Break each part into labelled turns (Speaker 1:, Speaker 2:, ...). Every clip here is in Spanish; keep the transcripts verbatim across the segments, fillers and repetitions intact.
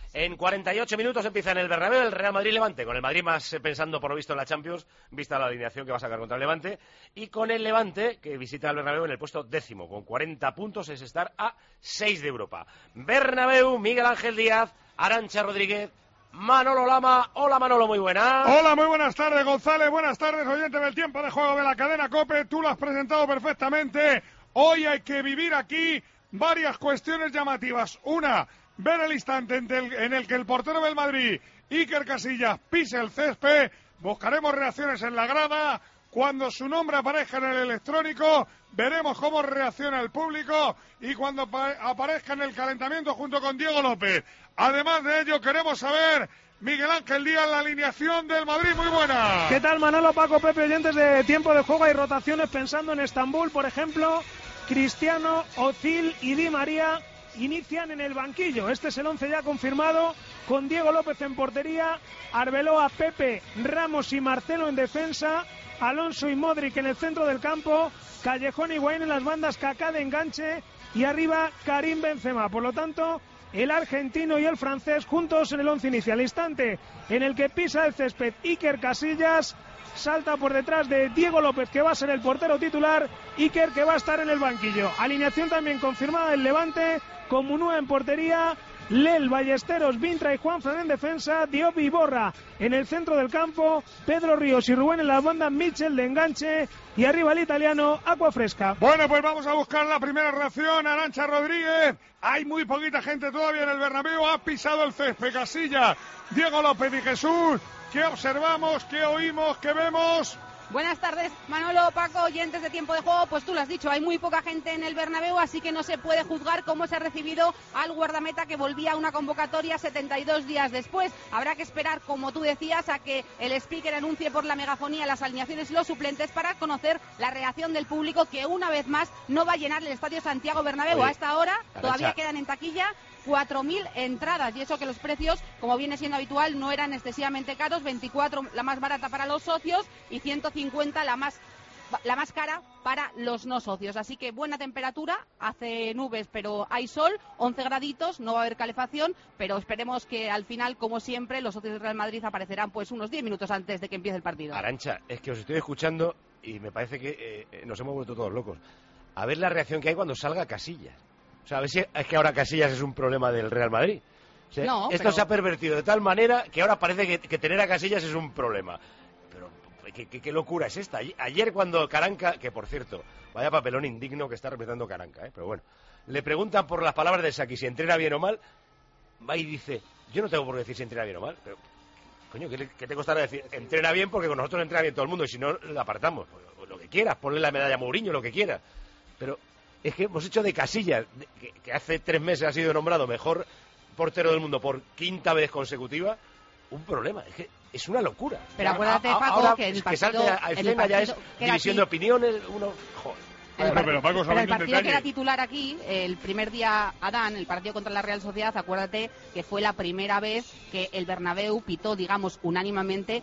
Speaker 1: En cuarenta y ocho minutos empieza en el Bernabéu el Real Madrid-Levante, con el Madrid más eh, pensando por lo visto en la Champions, vista la alineación que va a sacar contra el Levante, y con el Levante, que visita el Bernabéu en el puesto décimo, con cuarenta puntos, es estar a seis de Europa. Bernabéu, Miguel Ángel Díaz, Arantxa Rodríguez, Manolo Lama. Hola Manolo, muy buenas.
Speaker 2: Hola, muy buenas tardes González, buenas tardes oyentes del tiempo de juego de la cadena COPE, tú lo has presentado perfectamente. Hoy hay que vivir aquí varias cuestiones llamativas. Una, ver el instante en el, en el que el portero del Madrid, Iker Casillas, pise el césped. Buscaremos reacciones en la grada. Cuando su nombre aparezca en el electrónico, veremos cómo reacciona el público, y cuando aparezca en el calentamiento junto con Diego López. Además de ello, queremos saber, Miguel Ángel Díaz, la alineación del Madrid. Muy buena.
Speaker 3: ¿Qué tal, Manolo, Paco, Pepe, oyentes de tiempo de juego? Hay rotaciones pensando en Estambul, por ejemplo. Cristiano, Özil y Di María inician en el banquillo. Este es el once ya confirmado, con Diego López en portería, Arbeloa, Pepe, Ramos y Marcelo en defensa, Alonso y Modric en el centro del campo, Callejón y Higuaín en las bandas, Kaká de enganche y arriba Karim Benzema. Por lo tanto, el argentino y el francés juntos en el once inicial. Instante en el que pisa el césped Iker Casillas, salta por detrás de Diego López, que va a ser el portero titular, Iker, que va a estar en el banquillo. Alineación también confirmada del Levante, con Munúa en portería, Lel, Ballesteros, Vintra y Juanfran en defensa, Diop y Borra en el centro del campo, Pedro Ríos y Rubén en las bandas, Mitchell de enganche y arriba el italiano, Aqua Fresca.
Speaker 2: Bueno, pues vamos a buscar la primera reacción. Arantxa Rodríguez, hay muy poquita gente todavía en el Bernabéu, ha pisado el césped Casillas, Diego López y Jesús. ¿Qué observamos? ¿Qué oímos? ¿Qué vemos?
Speaker 4: Buenas tardes, Manolo, Paco, oyentes de tiempo de juego. Pues tú lo has dicho, hay muy poca gente en el Bernabéu, así que no se puede juzgar cómo se ha recibido al guardameta que volvía a una convocatoria setenta y dos días después. Habrá que esperar, como tú decías, a que el speaker anuncie por la megafonía las alineaciones y los suplentes para conocer la reacción del público, que una vez más no va a llenar el estadio Santiago Bernabéu.
Speaker 1: Oye,
Speaker 4: a esta hora
Speaker 1: Arantxa,
Speaker 4: todavía quedan en taquilla cuatro mil entradas, y eso que los precios, como viene siendo habitual, no eran excesivamente caros. Veinticuatro la más barata para los socios y ciento cincuenta la más la más cara para los no socios. Así que buena temperatura, hace nubes pero hay sol, once graditos, no va a haber calefacción, pero esperemos que al final, como siempre, los socios del Real Madrid aparecerán pues unos diez minutos antes de que empiece el partido.
Speaker 1: Arantxa, es que os estoy escuchando y me parece que eh, nos hemos vuelto todos locos. A ver la reacción que hay cuando salga Casillas. O sea, a ver si es que ahora Casillas es un problema del Real Madrid. O sea,
Speaker 4: no,
Speaker 1: esto
Speaker 4: pero...
Speaker 1: se ha pervertido de tal manera que ahora parece que, que tener a Casillas es un problema. Pero ¿qué, qué, qué locura es esta? Ayer cuando Caranca, que por cierto, vaya papelón indigno que está representando Caranca, ¿eh? Pero bueno, le preguntan por las palabras de Saki si entrena bien o mal, va y dice, yo no tengo por qué decir si entrena bien o mal, pero coño, ¿qué, qué te costará decir? Entrena bien, porque con nosotros entrena bien todo el mundo, y si no, le apartamos. Lo, lo que quieras, ponle la medalla a Mourinho, lo que quieras. Pero es que hemos hecho de Casillas, de, que, que hace tres meses ha sido nombrado mejor portero del mundo por quinta vez consecutiva, un problema. Es que es una locura.
Speaker 4: Pero acuérdate, Paco,
Speaker 1: ahora
Speaker 4: que el
Speaker 1: es
Speaker 4: partido...
Speaker 1: que salte a escena ya es división de opiniones, uno... Joder.
Speaker 4: El,
Speaker 2: Bueno, pero, Paco,
Speaker 4: pero el
Speaker 2: un
Speaker 4: partido
Speaker 2: detalle.
Speaker 4: que era titular aquí, el primer día Adán, el partido contra la Real Sociedad, acuérdate que fue la primera vez que el Bernabéu pitó, digamos, unánimemente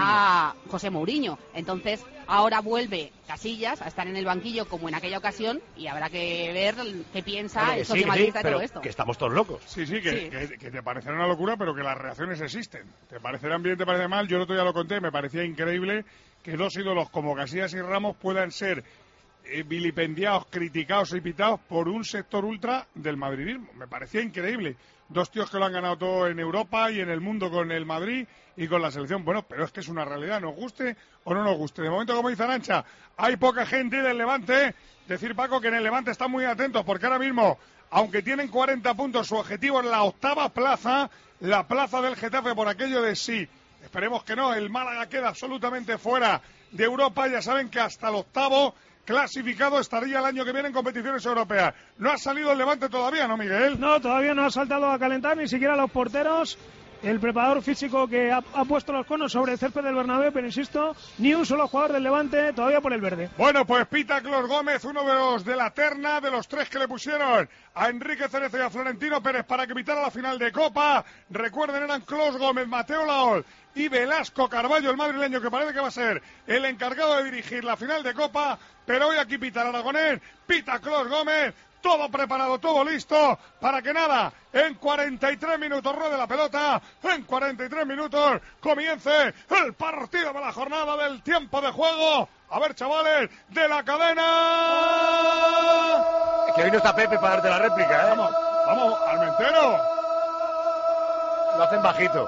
Speaker 4: a José Mourinho. Entonces, ahora vuelve Casillas a estar en el banquillo como en aquella ocasión, y habrá que ver qué piensa
Speaker 1: Bueno,
Speaker 4: el
Speaker 1: sí,
Speaker 4: socio
Speaker 1: sí,
Speaker 4: madridista de
Speaker 1: pero
Speaker 4: todo esto.
Speaker 1: que estamos todos locos.
Speaker 2: Sí, sí, que,
Speaker 4: Sí.
Speaker 2: que, que te parecerá una locura, pero que las reacciones existen. Te parecerán bien, te parece mal. Yo el otro día lo conté, me parecía increíble que dos ídolos como Casillas y Ramos puedan ser eh, vilipendiados, criticados y pitados por un sector ultra del madridismo. Me parecía increíble. Dos tíos que lo han ganado todo en Europa y en el mundo con el Madrid y con la selección. Bueno, pero es que es una realidad, nos guste o no nos guste. De momento, como dice Arantxa, hay poca gente del Levante. Decir, Paco, que en el Levante están muy atentos, porque ahora mismo, aunque tienen cuarenta puntos, su objetivo es la octava plaza, la plaza del Getafe, por aquello de sí. Esperemos que no, el Málaga queda absolutamente fuera de Europa. Ya saben que hasta el octavo clasificado estaría el año que viene en competiciones europeas. No ha salido el Levante todavía, ¿no, Miguel?
Speaker 3: No, todavía no ha saltado a calentar ni siquiera los porteros. El preparador físico que ha, ha puesto los conos sobre el césped del Bernabéu, pero insisto, ni un solo jugador del Levante todavía por el verde.
Speaker 2: Bueno, pues pita Clos Gómez, uno de los de la terna, de los tres que le pusieron a Enrique Cerezo y a Florentino Pérez para que pitara la final de Copa. Recuerden, eran Clos Gómez, Mateo Laol y Velasco Carballo, el madrileño, que parece que va a ser el encargado de dirigir la final de Copa. Pero hoy aquí pita el aragonés, pita Clos Gómez. todo preparado, todo listo, para que nada, en cuarenta y tres minutos ruede la pelota, en cuarenta y tres minutos comience el partido de la jornada del tiempo de juego. A ver, chavales, de la cadena.
Speaker 1: Que hoy no está Pepe para darte la réplica, ¿eh?
Speaker 2: Vamos, vamos, Armentero.
Speaker 1: Lo hacen bajito.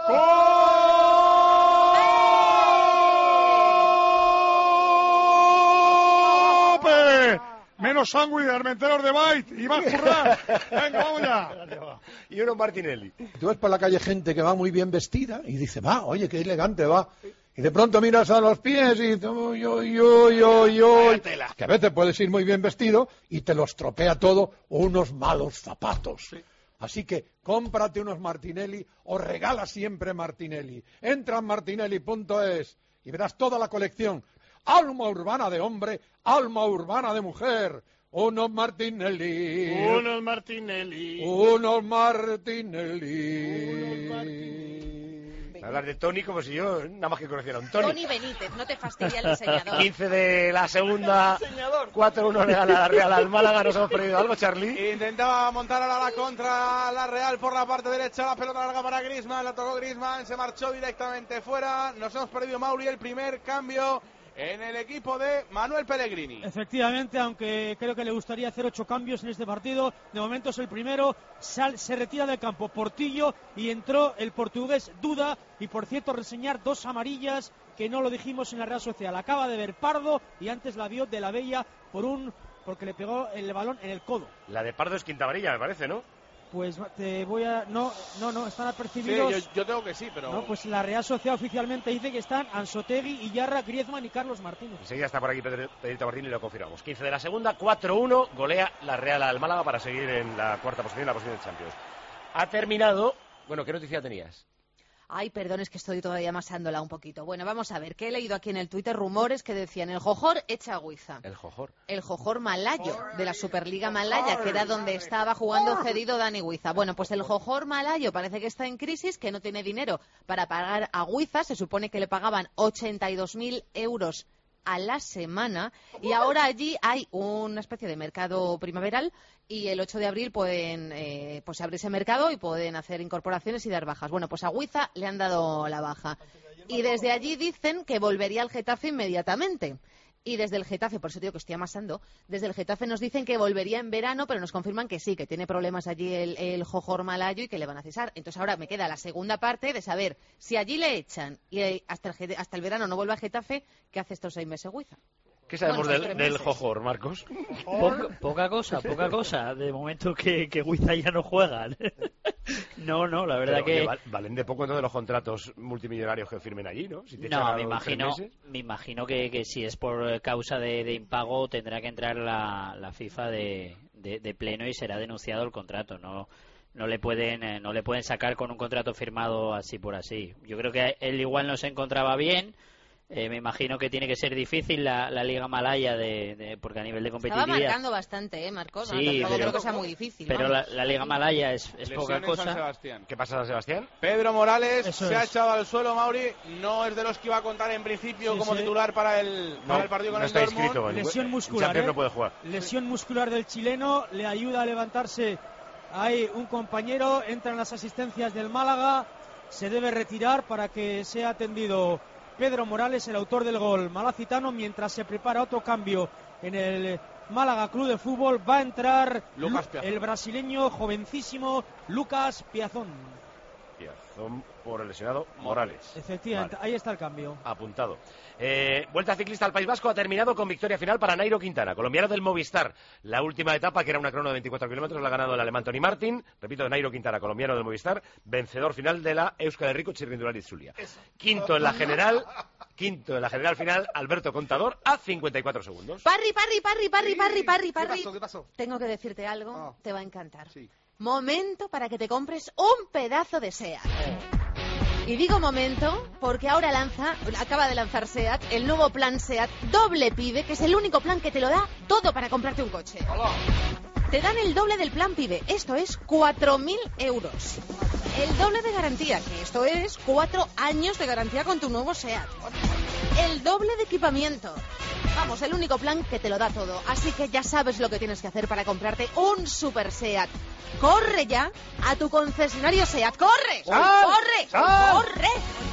Speaker 2: ¡Cope! Menos sándwich de Armenteros de Bait y más currar. Venga, vamos ya.
Speaker 1: Y uno Martinelli.
Speaker 5: Tú ves por la calle gente que va muy bien vestida y dice, va, oye, qué elegante va. Y de pronto miras a los pies y dices, uy, uy, uy, uy, uy. Que a veces puedes ir muy bien vestido y te lo estropea todo unos malos zapatos. Sí. Así que cómprate unos Martinelli o regala siempre Martinelli. Entra en martinelli punto es y verás toda la colección. Alma urbana de hombre, alma urbana de mujer. Unos Martinelli.
Speaker 6: Unos Martinelli.
Speaker 5: Unos Martinelli.
Speaker 6: Unos Martinelli.
Speaker 1: Hablar de Tony como si yo nada más que conociera a un Tony.
Speaker 4: Tony Benítez, no te fastidia el diseñador.
Speaker 1: quince de la segunda, cuatro uno regala la Real al Málaga. ¿Nos hemos perdido algo, Charlie?
Speaker 7: Intentaba montar ahora la contra la Real por la parte derecha, la pelota larga para Griezmann, la tocó Griezmann, se marchó directamente fuera. Nos hemos perdido, Mauri, el primer cambio en el equipo de Manuel Pellegrini.
Speaker 8: Efectivamente, aunque creo que le gustaría hacer ocho cambios en este partido, de momento es el primero. Sal, se retira del campo Portillo y entró el portugués Duda. Y por cierto, reseñar dos amarillas que no lo dijimos en la Real Social. Acaba de ver Pardo y antes la vio de la Bella por un porque le pegó el balón en el codo.
Speaker 1: La de Pardo es quinta amarilla, me parece, ¿no?
Speaker 8: Pues te voy a... No, no, no, están apercibidos...
Speaker 7: Sí, yo, yo tengo que sí, pero...
Speaker 8: No, pues la Real Sociedad oficialmente dice que están Anzotegui, Iyarra, Griezmann y Carlos Martínez.
Speaker 1: Enseguida está por aquí Pedro, Pedrito Martín y lo confirmamos. quince de la segunda, cuatro uno, golea la Real al Málaga para seguir en la cuarta posición, en la posición de Champions. Ha terminado... Bueno, ¿qué noticia tenías?
Speaker 4: Ay, perdón, es que estoy todavía amasándola un poquito. Bueno, vamos a ver, que he leído aquí en el Twitter rumores que decían el Jojor echa a Guiza.
Speaker 1: El Jojor.
Speaker 4: El Jojor malayo, de la Superliga Malaya, que era donde estaba jugando cedido Dani Guiza. Bueno, pues el Jojor malayo parece que está en crisis, que no tiene dinero para pagar a Guiza. Se supone que le pagaban ochenta y dos mil euros a la semana y ahora allí hay una especie de mercado primaveral y el ocho de abril pueden eh, pues abre ese mercado y pueden hacer incorporaciones y dar bajas. Bueno, pues a Guiza le han dado la baja y desde allí dicen que volvería al Getafe inmediatamente. Y desde el Getafe, por eso digo que estoy amasando, desde el Getafe nos dicen que volvería en verano, pero nos confirman que sí, que tiene problemas allí el, el Jojor malayo y que le van a cesar. Entonces ahora me queda la segunda parte de saber si allí le echan y hasta el, hasta el verano no vuelve al Getafe, ¿qué hace estos seis meses Guiza?
Speaker 1: ¿Qué sabemos
Speaker 4: Bueno,
Speaker 1: del, del Jojor, Marcos?
Speaker 6: Poca, poca cosa, poca cosa. De momento que, que Guiza ya no juegan. No, no, la verdad
Speaker 1: Pero,
Speaker 6: que...
Speaker 1: oye, valen de poco entonces los contratos multimillonarios que firmen allí, ¿no? Si te echan
Speaker 6: No,
Speaker 1: a
Speaker 6: me
Speaker 1: los
Speaker 6: imagino,
Speaker 1: tres meses.
Speaker 6: me imagino que, que si es por causa de, de impago tendrá que entrar la, la FIFA de, de, de pleno y será denunciado el contrato. No, no le pueden, eh, no le pueden sacar con un contrato firmado así por así. Yo creo que él igual no se encontraba bien. Eh, me imagino que tiene que ser difícil la, la Liga Malaya de, de, porque a nivel de competitividad...
Speaker 4: Estaba marcando bastante, ¿eh, Marcos?
Speaker 6: Sí,
Speaker 4: no, tampoco
Speaker 6: pero,
Speaker 4: creo que sea muy difícil.
Speaker 6: Pero
Speaker 4: vamos.
Speaker 6: la, la Liga Malaya es, es poca
Speaker 7: Lesiones
Speaker 6: cosa.
Speaker 7: San Sebastián.
Speaker 1: ¿Qué pasa, San Sebastián?
Speaker 7: Pedro Morales
Speaker 8: Eso
Speaker 7: se ha
Speaker 8: es.
Speaker 7: echado al suelo, Mauri. No es de los que iba a contar en principio
Speaker 8: Sí,
Speaker 7: como
Speaker 8: sí.
Speaker 7: titular para el,
Speaker 1: No,
Speaker 7: para el partido con
Speaker 1: no
Speaker 7: el
Speaker 1: está
Speaker 7: Dortmund.
Speaker 1: inscrito. En-
Speaker 8: Lesión
Speaker 1: en
Speaker 8: muscular,
Speaker 1: Champions
Speaker 8: ¿eh?
Speaker 1: no puede jugar.
Speaker 8: Lesión muscular del chileno, le ayuda a levantarse. Hay un compañero, entran las asistencias del Málaga, se debe retirar para que sea atendido Pedro Morales, el autor del gol malacitano, mientras se prepara otro cambio en el Málaga Club de Fútbol. Va a entrar
Speaker 7: Lucas
Speaker 8: Lu-
Speaker 7: Piazón.
Speaker 8: el brasileño jovencísimo Lucas Piazón.
Speaker 1: Piazón por el lesionado Morales.
Speaker 8: Efectivamente,
Speaker 1: Vale.
Speaker 8: ahí está el cambio.
Speaker 1: Apuntado. Eh, vuelta ciclista al País Vasco ha terminado con victoria final para Nairo Quintana, colombiano del Movistar. La última etapa, que era una crono de veinticuatro kilómetros, la ha ganado el alemán Tony Martin. Repito, Nairo Quintana, colombiano del Movistar, vencedor final de la Euskal Herriko Txirrindulari Zulia. Quinto en la general, quinto en la general final, Alberto Contador, a cincuenta y cuatro segundos.
Speaker 4: Parry, Parry, Parry, Parry, Parry, Parry,
Speaker 9: ¿Qué
Speaker 4: Parry.
Speaker 9: pasó? ¿Qué pasó?
Speaker 4: Tengo que decirte algo,
Speaker 9: Ah.
Speaker 4: te va a encantar.
Speaker 9: Sí.
Speaker 4: Momento para que te compres un pedazo de SEAT. Y digo momento porque ahora lanza, acaba de lanzar SEAT, el nuevo plan SEAT doble PIBE, que es el único plan que te lo da todo para comprarte un coche. Te dan el doble del plan PIBE, esto es cuatro mil euros. El doble de garantía, que esto es cuatro años de garantía con tu nuevo SEAT. El doble de equipamiento.
Speaker 9: Vamos, el único plan que te lo da todo. Así que ya sabes lo que tienes que hacer para comprarte un Super SEAT. ¡Corre ya a tu concesionario SEAT! ¡Corre!
Speaker 1: ¡Sal!
Speaker 9: ¡Corre!
Speaker 1: ¡Sal!
Speaker 9: ¡Corre!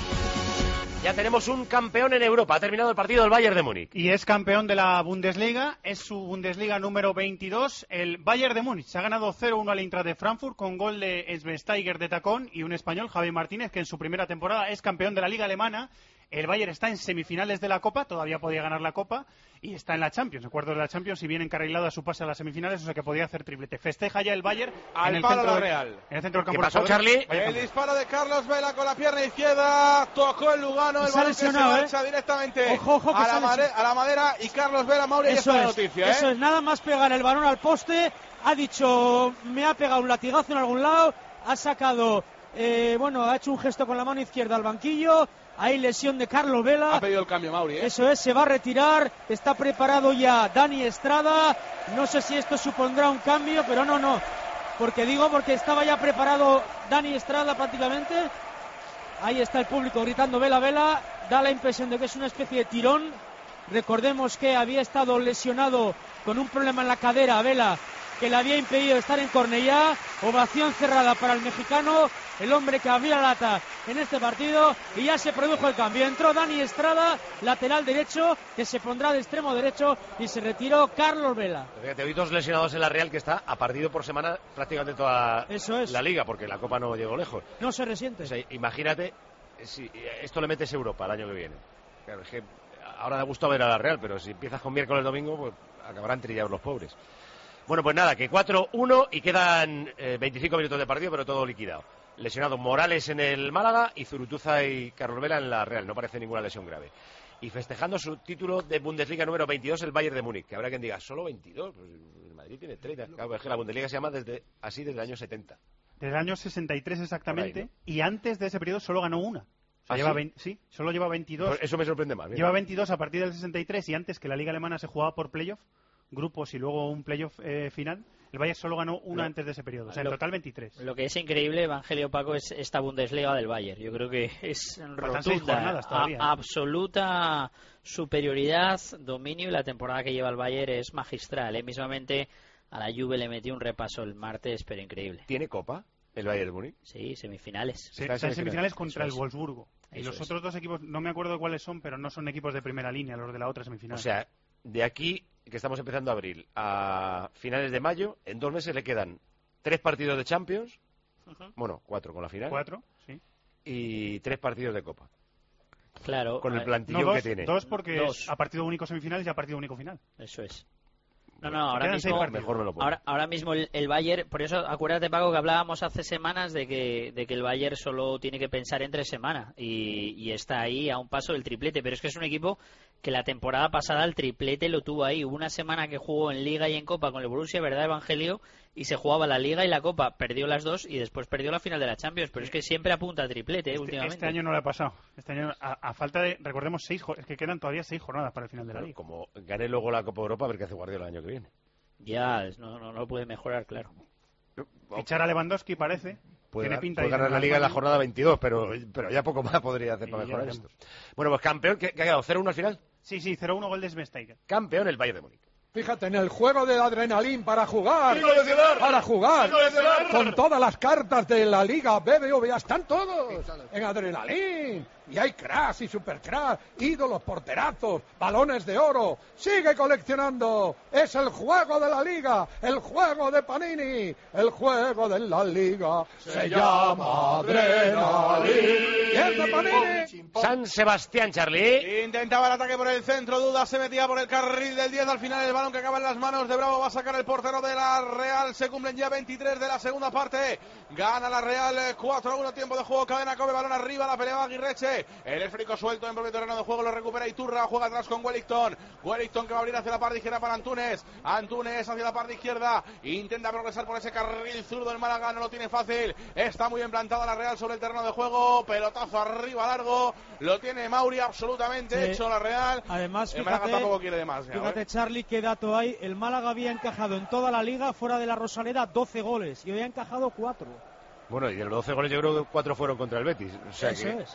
Speaker 1: Ya tenemos un campeón en Europa. Ha terminado el partido del Bayern de Múnich.
Speaker 10: Y es campeón de la Bundesliga. Es su Bundesliga número veintidós. El Bayern de Múnich se ha ganado cero uno al Eintracht de Frankfurt con gol de Schweinsteiger de tacón y un español, Javi Martínez, que en su primera temporada es campeón de la Liga Alemana. El Bayern está en semifinales de la Copa, todavía podía ganar la Copa, y está en la Champions, en cuartos de la Champions, y viene encarrilado a su pase a las semifinales, o sea que podía hacer triplete. Festeja ya el Bayern
Speaker 7: al
Speaker 10: en el
Speaker 7: palo
Speaker 10: centro
Speaker 7: la
Speaker 10: del,
Speaker 7: Real.
Speaker 10: En el centro del campo.
Speaker 1: ¿Qué pasó, Charlie?
Speaker 7: El disparo de Carlos Vela con la pierna izquierda, tocó el Lugano, el balón que se marcha
Speaker 8: ¿eh?
Speaker 7: directamente
Speaker 8: ojo, ojo,
Speaker 7: a, la madera, a la madera, y Carlos Vela, Mauri,
Speaker 8: eso
Speaker 7: ya está la
Speaker 8: es,
Speaker 7: noticia. ¿eh?
Speaker 8: Eso es, nada más pegar el balón al poste, ha dicho, me ha pegado un latigazo en algún lado, ha sacado, eh, bueno, ha hecho un gesto con la mano izquierda al banquillo. Hay lesión de Carlos Vela.
Speaker 7: Ha pedido el cambio, Mauri. ¿eh?
Speaker 8: Eso es, se va a retirar. Está preparado ya Dani Estrada. No sé si esto supondrá un cambio, pero no, no. Porque digo, porque estaba ya preparado Dani Estrada prácticamente. Ahí está el público gritando Vela, Vela. Da la impresión de que es una especie de tirón. Recordemos que había estado lesionado con un problema en la cadera, Vela, que le había impedido estar en Cornellá. Ovación cerrada para el mexicano, el hombre que abría la lata en este partido, y ya se produjo el cambio. Entró Dani Estrada, lateral derecho, que se pondrá de extremo derecho, y se retiró Carlos Vela.
Speaker 1: Fíjate, hoy dos lesionados en la Real, que está a partido por semana prácticamente toda
Speaker 8: Eso es.
Speaker 1: la Liga, porque la Copa no llegó lejos.
Speaker 8: No se resiente.
Speaker 1: O sea, imagínate si esto le metes Europa el año que viene. Claro, es que ahora da gusto ver a la Real, pero si empiezas con miércoles domingo, pues acabarán trillados los pobres. Bueno, pues nada, que cuatro uno y quedan eh, veinticinco minutos de partido, pero todo liquidado. Lesionados Morales en el Málaga y Zurutuza y Carlos Vela en la Real. No parece ninguna lesión grave. Y festejando su título de Bundesliga número veintidós, el Bayern de Múnich. Que habrá quien diga, ¿solo veintidós? Pues el Madrid tiene treinta. Claro, es que la Bundesliga se llama desde, así desde el año setenta.
Speaker 10: Desde el año sesenta y tres exactamente.
Speaker 1: Ahí, ¿no?
Speaker 10: Y antes de ese periodo solo ganó una. O sea,
Speaker 1: ¿Ah,
Speaker 10: lleva
Speaker 1: sí?
Speaker 10: veinte, sí, solo lleva veintidós.
Speaker 1: Pues eso me sorprende más. Mira.
Speaker 10: Lleva veintidós a partir del sesenta y tres, y antes que la Liga Alemana se jugaba por playoff, grupos y luego un playoff eh, final. El Bayern solo ganó una
Speaker 6: lo,
Speaker 10: antes de ese periodo, o sea,
Speaker 6: lo,
Speaker 10: en total veintitrés.
Speaker 6: Lo que es increíble, Evangelio Paco, es esta Bundesliga del Bayern. Yo creo que es rotunda, a, absoluta superioridad, dominio, y la temporada que lleva el Bayern es magistral. ¿eh? Mismamente a la Juve le metió un repaso el martes, pero increíble.
Speaker 1: ¿Tiene Copa el Bayern de Múnich?
Speaker 6: Sí, semifinales.
Speaker 10: Sí, está en semifinales, semifinales contra
Speaker 6: Eso
Speaker 10: el Wolfsburgo.
Speaker 6: Es.
Speaker 10: Y los
Speaker 6: Eso
Speaker 10: otros
Speaker 6: es.
Speaker 10: dos equipos, no me acuerdo cuáles son, pero no son equipos de primera línea, los de la otra semifinal.
Speaker 1: O sea, de aquí, que estamos empezando abril, a finales de mayo, en dos meses le quedan tres partidos de Champions, uh-huh. bueno, cuatro con la final.
Speaker 10: Cuatro, sí.
Speaker 1: Y tres partidos de Copa.
Speaker 6: Claro.
Speaker 1: Con el plantillón
Speaker 10: no, dos,
Speaker 1: que tiene.
Speaker 10: Dos porque
Speaker 6: dos.
Speaker 10: es a partido único semifinales y a partido único final.
Speaker 6: Eso es. No, no, ahora mismo,
Speaker 1: mejor me lo pongo.
Speaker 6: ahora, ahora mismo el, el Bayern, por eso acuérdate, Paco, que hablábamos hace semanas de que, de que el Bayern solo tiene que pensar en tres semanas y, y está ahí a un paso del triplete, pero es que es un equipo que la temporada pasada el triplete lo tuvo ahí. Hubo una semana que jugó en Liga y en Copa con el Borussia, ¿verdad, Evangelio? Y se jugaba la Liga y la Copa, perdió las dos y después perdió la final de la Champions, pero es que siempre apunta a triplete, ¿eh?
Speaker 10: Este,
Speaker 6: últimamente.
Speaker 10: Este año no le ha pasado. Este año, a, a falta de, recordemos, seis, es que quedan todavía seis jornadas para el final de la Liga.
Speaker 1: Como gane luego la Copa Europa, a ver qué hace Guardiola el año que viene.
Speaker 6: Ya, no, no, no puede mejorar, claro.
Speaker 10: Fichar a Lewandowski parece.
Speaker 1: Puede,
Speaker 10: tiene pinta
Speaker 1: puede
Speaker 10: de
Speaker 1: ganar la Liga en la jornada veintidós, pero, pero ya poco más podría hacer para
Speaker 10: Y
Speaker 1: mejorar
Speaker 10: ya
Speaker 1: esto. Bueno, pues campeón, ¿qué, qué ha quedado? ¿cero uno al final?
Speaker 10: Sí, sí, cero uno gol de Schweinsteiger.
Speaker 1: Campeón el Bayern de Múnich.
Speaker 5: Fíjate, en el juego de adrenalín para jugar, para jugar, con todas las cartas de la Liga B B V A, están todos en adrenalín. Y hay cracks y supercracks, ídolos, porterazos, balones de oro. Sigue coleccionando. Es el juego de la Liga, el juego de Panini, el juego de la Liga. Se llama adrenalín. ¿Y es de Panini?
Speaker 1: San Sebastián, Charlie.
Speaker 7: Intentaba el ataque por el centro, Duda se metía por el carril del diez. Al final el balón que acaba en las manos de Bravo va a sacar el portero de la Real. Se cumplen ya veintitrés de la segunda parte. Gana la Real cuatro a uno, tiempo de juego. Cadena Kobe, balón arriba, la pelea Aguirreche. El esférico suelto en propio terreno de juego, lo recupera Iturra, juega atrás con Wellington. Wellington que va a abrir hacia la parte izquierda para Antunes. Antunes hacia la parte izquierda, intenta progresar por ese carril zurdo. El Málaga no lo tiene fácil. Está muy bien plantada la Real sobre el terreno de juego. Pelotazo arriba largo, lo tiene Mauri absolutamente sí. hecho la Real.
Speaker 8: Además,
Speaker 7: el
Speaker 8: fíjate,
Speaker 7: Málaga tampoco quiere demasiado.
Speaker 8: Fíjate,
Speaker 7: ¿eh?
Speaker 8: Charlie, qué dato hay. El Málaga había encajado en toda la liga, fuera de la Rosaleda, doce goles y hoy ha encajado cuatro.
Speaker 1: Bueno, y de los doce goles yo creo que cuatro fueron contra el Betis. O sea
Speaker 8: Eso
Speaker 1: que...
Speaker 8: es.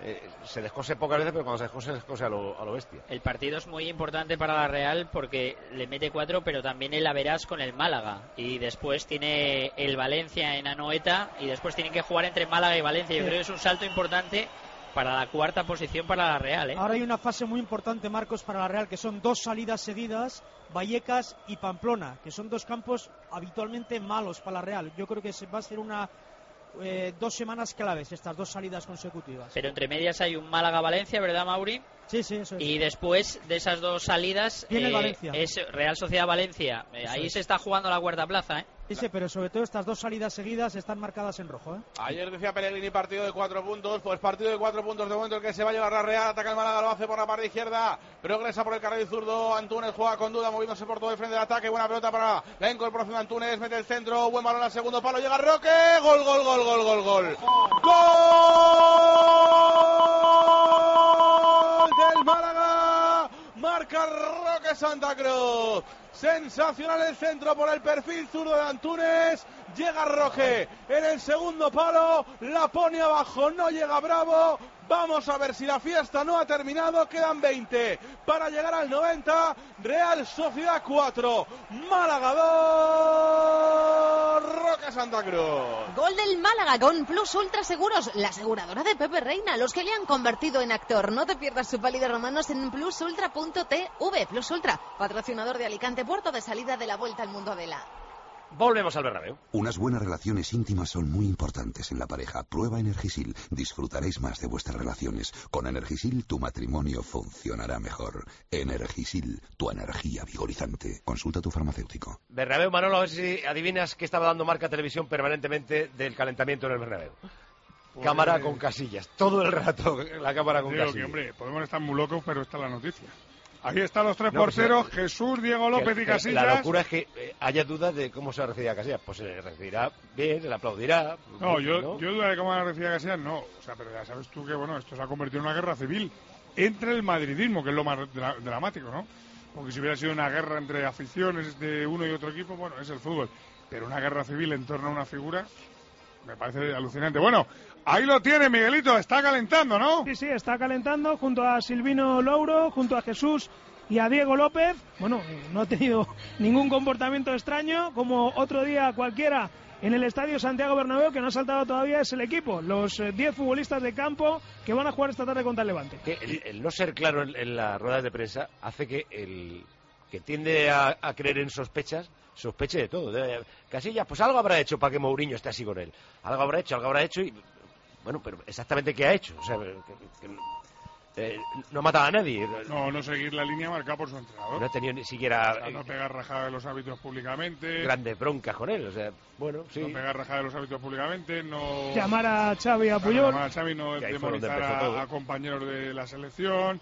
Speaker 1: eh, se descose pocas veces, pero cuando se descose, se descose a lo, a lo bestia.
Speaker 6: El partido es muy importante para la Real porque le mete cuatro, pero también el averás con el Málaga. Y después tiene el Valencia en Anoeta y después tienen que jugar entre Málaga y Valencia. Yo creo que es un salto importante para la cuarta posición para la Real, ¿eh?
Speaker 8: Ahora hay una fase muy importante, Marcos, para la Real, que son dos salidas seguidas, Vallecas y Pamplona, que son dos campos habitualmente malos para la Real. Yo creo que se va a ser una eh, dos semanas claves, estas dos salidas consecutivas.
Speaker 6: Pero entre medias hay un Málaga-Valencia, ¿verdad, Mauri?
Speaker 8: Sí, sí, eso es.
Speaker 6: Y después de esas dos salidas
Speaker 8: Viene
Speaker 6: eh,
Speaker 8: Valencia.
Speaker 6: es Real Sociedad-Valencia. Eh, ahí
Speaker 8: es.
Speaker 6: se está jugando la cuarta plaza, ¿eh?
Speaker 8: Sí, sí, pero sobre todo estas dos salidas seguidas están marcadas en rojo, ¿eh?
Speaker 7: Ayer decía Pellegrini partido de cuatro puntos, pues partido de cuatro puntos de momento el que se va a llevar la Real. Ataca el Málaga, lo hace por la parte izquierda, progresa por el carril zurdo. Antunes juega con duda, moviéndose por todo el frente del ataque. Buena pelota para la incorporación de Antunes, mete el centro, buen balón al segundo palo, llega Roque, gol, gol, gol, gol, gol, gol. ¡Gol del Málaga! Marca Roque Santa Cruz. Sensacional el centro por el perfil zurdo de Antunes. Llega Roque en el segundo palo, la pone abajo, no llega Bravo. Vamos a ver si la fiesta no ha terminado. Quedan veinte para llegar al noventa. Real Sociedad cuatro, Málaga dos, Roque Santa Cruz.
Speaker 9: Gol del Málaga con Plus Ultra Seguros, la aseguradora de Pepe Reina, los que le han convertido en actor. No te pierdas su pali de romanos en plusultra punto t v. Plus Ultra, patrocinador de Alicante, puerto de salida de la Vuelta al Mundo de la...
Speaker 1: Volvemos al Bernabéu.
Speaker 11: Unas buenas relaciones íntimas son muy importantes en la pareja. Prueba Energisil. Disfrutaréis más de vuestras relaciones. Con Energisil tu matrimonio funcionará mejor. Energisil, tu energía vigorizante. Consulta a tu farmacéutico.
Speaker 1: Bernabéu, Manolo, a ver si adivinas que estaba dando Marca Televisión permanentemente del calentamiento en el Bernabéu. Pues... cámara con Casillas. Todo el rato la cámara con
Speaker 2: Digo
Speaker 1: Casillas.
Speaker 2: Que, hombre, podemos estar muy locos, pero está la noticia. Ahí están los tres no, porteros, pues, Jesús, Diego López que, y Casillas.
Speaker 1: La locura es que eh, haya dudas de cómo se recibirá Casillas. Pues se le recibirá bien, se le aplaudirá.
Speaker 2: No, yo, ¿no? yo duda de cómo se recibirá Casillas, no. O sea, pero ya sabes tú que, bueno, esto se ha convertido en una guerra civil entre el madridismo, que es lo más dra dramático, ¿no? Porque si hubiera sido una guerra entre aficiones de uno y otro equipo, bueno, es el fútbol. Pero una guerra civil en torno a una figura, me parece alucinante. Bueno, ahí lo tiene Miguelito, está calentando, ¿no?
Speaker 3: Sí, sí, está calentando junto a Silvino Louro, junto a Jesús y a Diego López. Bueno, no ha tenido ningún comportamiento extraño, como otro día cualquiera en el Estadio Santiago Bernabéu. Que no ha saltado todavía es el equipo, los diez futbolistas de campo que van a jugar esta tarde contra el Levante.
Speaker 1: Que el, el no ser claro en, en las ruedas de prensa hace que el que tiende a, a creer en sospechas sospeche de todo. De, Casillas, pues algo habrá hecho para que Mourinho esté así con él. Algo habrá hecho, algo habrá hecho y... Bueno, pero exactamente qué ha hecho. O sea, que, que, Eh, no mataba a nadie.
Speaker 2: No, no seguir la línea marcada por su entrenador.
Speaker 1: No ha tenido ni siquiera...
Speaker 2: O sea, no pegar rajada de los árbitros públicamente.
Speaker 1: Grandes broncas con él, o sea, bueno, sí.
Speaker 2: No pegar rajada de los árbitros públicamente, no...
Speaker 3: Llamar a Xavi a Puyol.
Speaker 2: Llamar a Xavi, no demonizar a, a compañeros de la selección.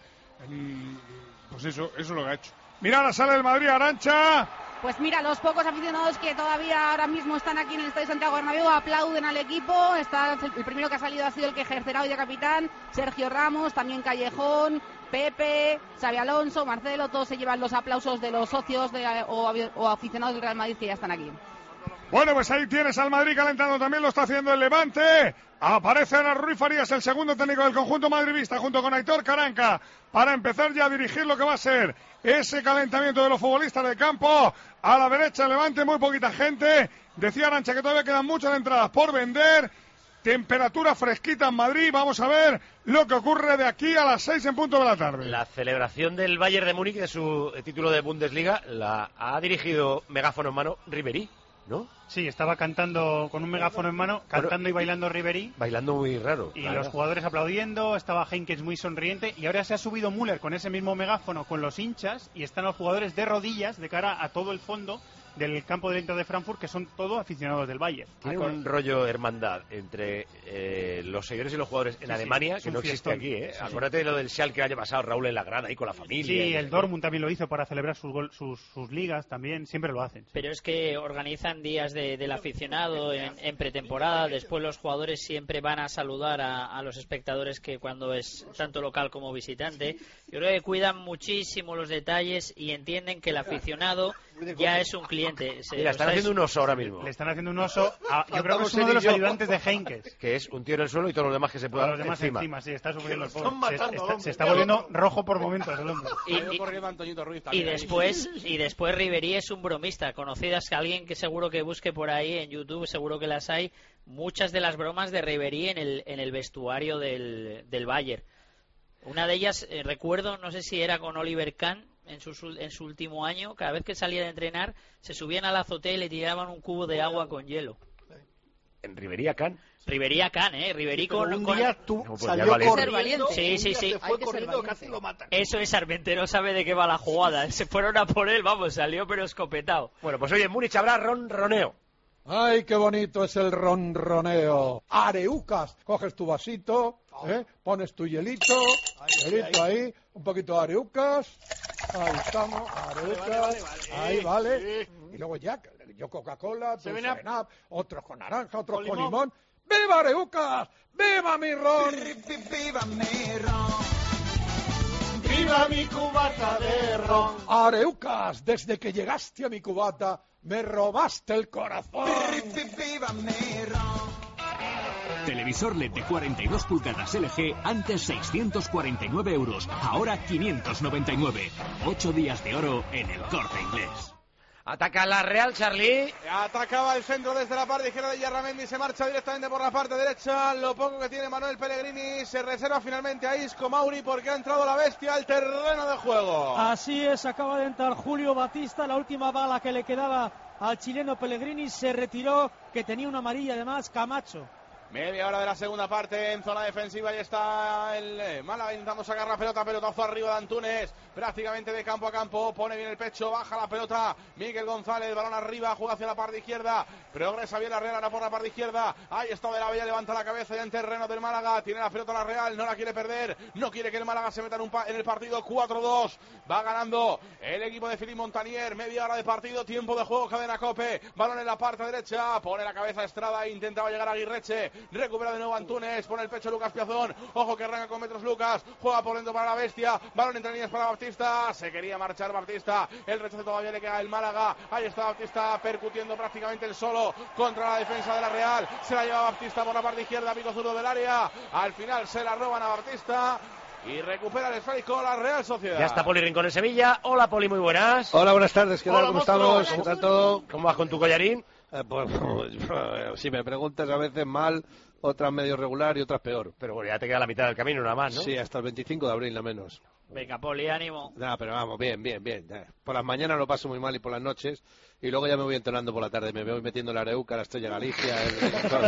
Speaker 2: Pues eso, eso es lo que ha hecho. Mira la sala del Madrid, Arantxa.
Speaker 4: Pues mira, los pocos aficionados que todavía ahora mismo están aquí en el Estadio Santiago Bernabéu aplauden al equipo. Está, el primero que ha salido ha sido el que ejercerá hoy de capitán, Sergio Ramos, también Callejón, Pepe, Xabi Alonso, Marcelo. Todos se llevan los aplausos de los socios de, o, o aficionados del Real Madrid que ya están aquí.
Speaker 2: Bueno, pues ahí tienes al Madrid calentando, también lo está haciendo el Levante. Aparece Ana Ruiz Farías, el segundo técnico del conjunto madridista, junto con Aitor Caranca, para empezar ya a dirigir lo que va a ser ese calentamiento de los futbolistas de campo. A la derecha el Levante, muy poquita gente. Decía Arantxa que todavía quedan muchas entradas por vender. Temperatura fresquita en Madrid. Vamos a ver lo que ocurre de aquí a las seis en punto de la tarde.
Speaker 1: La celebración del Bayern de Múnich de su título de Bundesliga la ha dirigido megáfono en mano Ribéry, ¿no?
Speaker 10: Sí, estaba cantando con un megáfono en mano, cantando bueno, y bailando Ribéry.
Speaker 1: Bailando muy raro.
Speaker 10: Y
Speaker 1: claro.
Speaker 10: Los jugadores aplaudiendo, estaba Heynckes muy sonriente, y ahora se ha subido Müller con ese mismo megáfono con los hinchas, y están los jugadores de rodillas de cara a todo el fondo del campo del Inter de Frankfurt, que son todos aficionados del Bayern.
Speaker 1: Tiene un rollo hermandad entre eh, los seguidores y los jugadores en sí, Alemania, sí, que no existe aquí, ¿eh? Sí, Acuérdate sí. de lo del Schalke que el año pasado, Raúl en la grada ahí con la familia.
Speaker 10: Sí, el Dortmund también lo hizo para celebrar sus, gol, sus, sus ligas, también, siempre lo hacen.
Speaker 6: Pero es que organizan días de, del aficionado en, en pretemporada, después los jugadores siempre van a saludar a, a los espectadores, que cuando es tanto local como visitante. Yo creo que cuidan muchísimo los detalles y entienden que el aficionado ya es un cliente. Se,
Speaker 1: Mira, están o sea, haciendo es, un oso ahora mismo.
Speaker 10: Le están haciendo un oso. A, yo creo que es uno de los ayudantes de Heinkes.
Speaker 1: Que es un tío en el suelo y todos los demás que se puedan
Speaker 10: los demás
Speaker 1: encima.
Speaker 10: encima. Sí, está sufriendo el pobre. Se, está, se está volviendo rojo por momentos el hombre.
Speaker 6: Y, y, y después, y después Ribery es un bromista. Conocidas que alguien que seguro que busque por ahí en YouTube, seguro que las hay. Muchas de las bromas de Ribery en el, en el vestuario del, del Bayern. Una de ellas, eh, recuerdo, no sé si era con Oliver Kahn en su, en su último año, cada vez que salía de entrenar, se subían a la azotea y le tiraban un cubo de agua con hielo.
Speaker 1: ¿En Ribery a Kahn?
Speaker 6: Ribery a Kahn, ¿eh? Ribery con...
Speaker 12: un
Speaker 6: con...
Speaker 12: día tú
Speaker 1: no, pues
Speaker 12: salió corriendo,
Speaker 6: sí, sí, sí.
Speaker 12: se fue corriendo, casi lo matan.
Speaker 6: Eso es, Armentero sabe de qué va la jugada. Se fueron a por él, vamos, salió pero escopetado.
Speaker 1: Bueno, pues oye, en Múnich habrá ronroneo.
Speaker 5: ¡Ay, qué bonito es el ronroneo! Areucas, coges tu vasito, ¿eh? Pones tu hielito, hielito ahí, un poquito de areucas, ahí estamos, areucas, vale, vale, vale, ahí vale, sí. Y luego ya, yo Coca-Cola, tú Seven Up, otros con naranja, otros con, con limón. limón. ¡Viva Areucas! ¡Viva mi ron!
Speaker 12: ¡Viva mi ron! ¡Viva mi cubata de ron!
Speaker 5: Areucas, desde que llegaste a mi cubata, me robaste el corazón.
Speaker 13: Televisor L E D de cuarenta y dos pulgadas L G, antes seiscientos cuarenta y nueve euros, ahora quinientos noventa y nueve. Ocho días de oro en el Corte Inglés.
Speaker 1: Ataca la Real, Charlie.
Speaker 7: Atacaba el centro desde la parte izquierda de Yarramendi. Se marcha directamente por la parte derecha. Lo poco que tiene Manuel Pellegrini. Se reserva finalmente a Isco Mauri porque ha entrado la bestia al terreno de juego.
Speaker 8: Así es, acaba de entrar Julio Batista. La última bala que le quedaba al chileno Pellegrini. Se retiró, que tenía una amarilla además, Camacho.
Speaker 7: Media hora de la segunda parte en zona defensiva y está el Málaga intentando sacar la pelota, pelotazo arriba de Antunes, prácticamente de campo a campo, pone bien el pecho, baja la pelota, Miguel González, balón arriba, juega hacia la parte izquierda, progresa bien la Real, ahora por la parte izquierda, ahí está De la Bella, levanta la cabeza ya en terreno del Málaga, tiene la pelota la Real, no la quiere perder, no quiere que el Málaga se meta en, un pa en el partido, cuatro dos, va ganando el equipo de Philippe Montanier, media hora de partido, tiempo de juego, cadena Cope, balón en la parte derecha, pone la cabeza Estrada, intentaba llegar a Aguirreche, recupera de nuevo Antunes, pone el pecho Lucas Piazón, ojo que arranca con metros Lucas, juega por dentro para la bestia, balón entre líneas para Baptista, se quería marchar Baptista, el rechazo todavía le queda el Málaga, ahí está Baptista percutiendo prácticamente el solo contra la defensa de la Real, se la lleva Baptista por la parte izquierda, pico zurdo del área, al final se la roban a Baptista y recupera el esférico la Real Sociedad.
Speaker 1: Ya está Poli Rincón en Sevilla. Hola Poli, muy buenas.
Speaker 12: Hola, buenas tardes, ¿qué tal? ¿Cómo estamos? ¿Qué tal todo?
Speaker 1: ¿Cómo vas con tu collarín?
Speaker 12: Eh, pues, si me preguntas, a veces mal, otras medio regular y otras peor.
Speaker 1: Pero bueno, ya te queda la mitad del camino nada más, ¿no?
Speaker 12: Sí, hasta el veinticinco de abril, no menos.
Speaker 6: Venga, Poli, ánimo.
Speaker 12: No, pero vamos, bien, bien, bien. Por las mañanas lo paso muy mal y por las noches, y luego ya me voy entrenando por la tarde. Me voy metiendo la Areuca, la Estrella Galicia, el,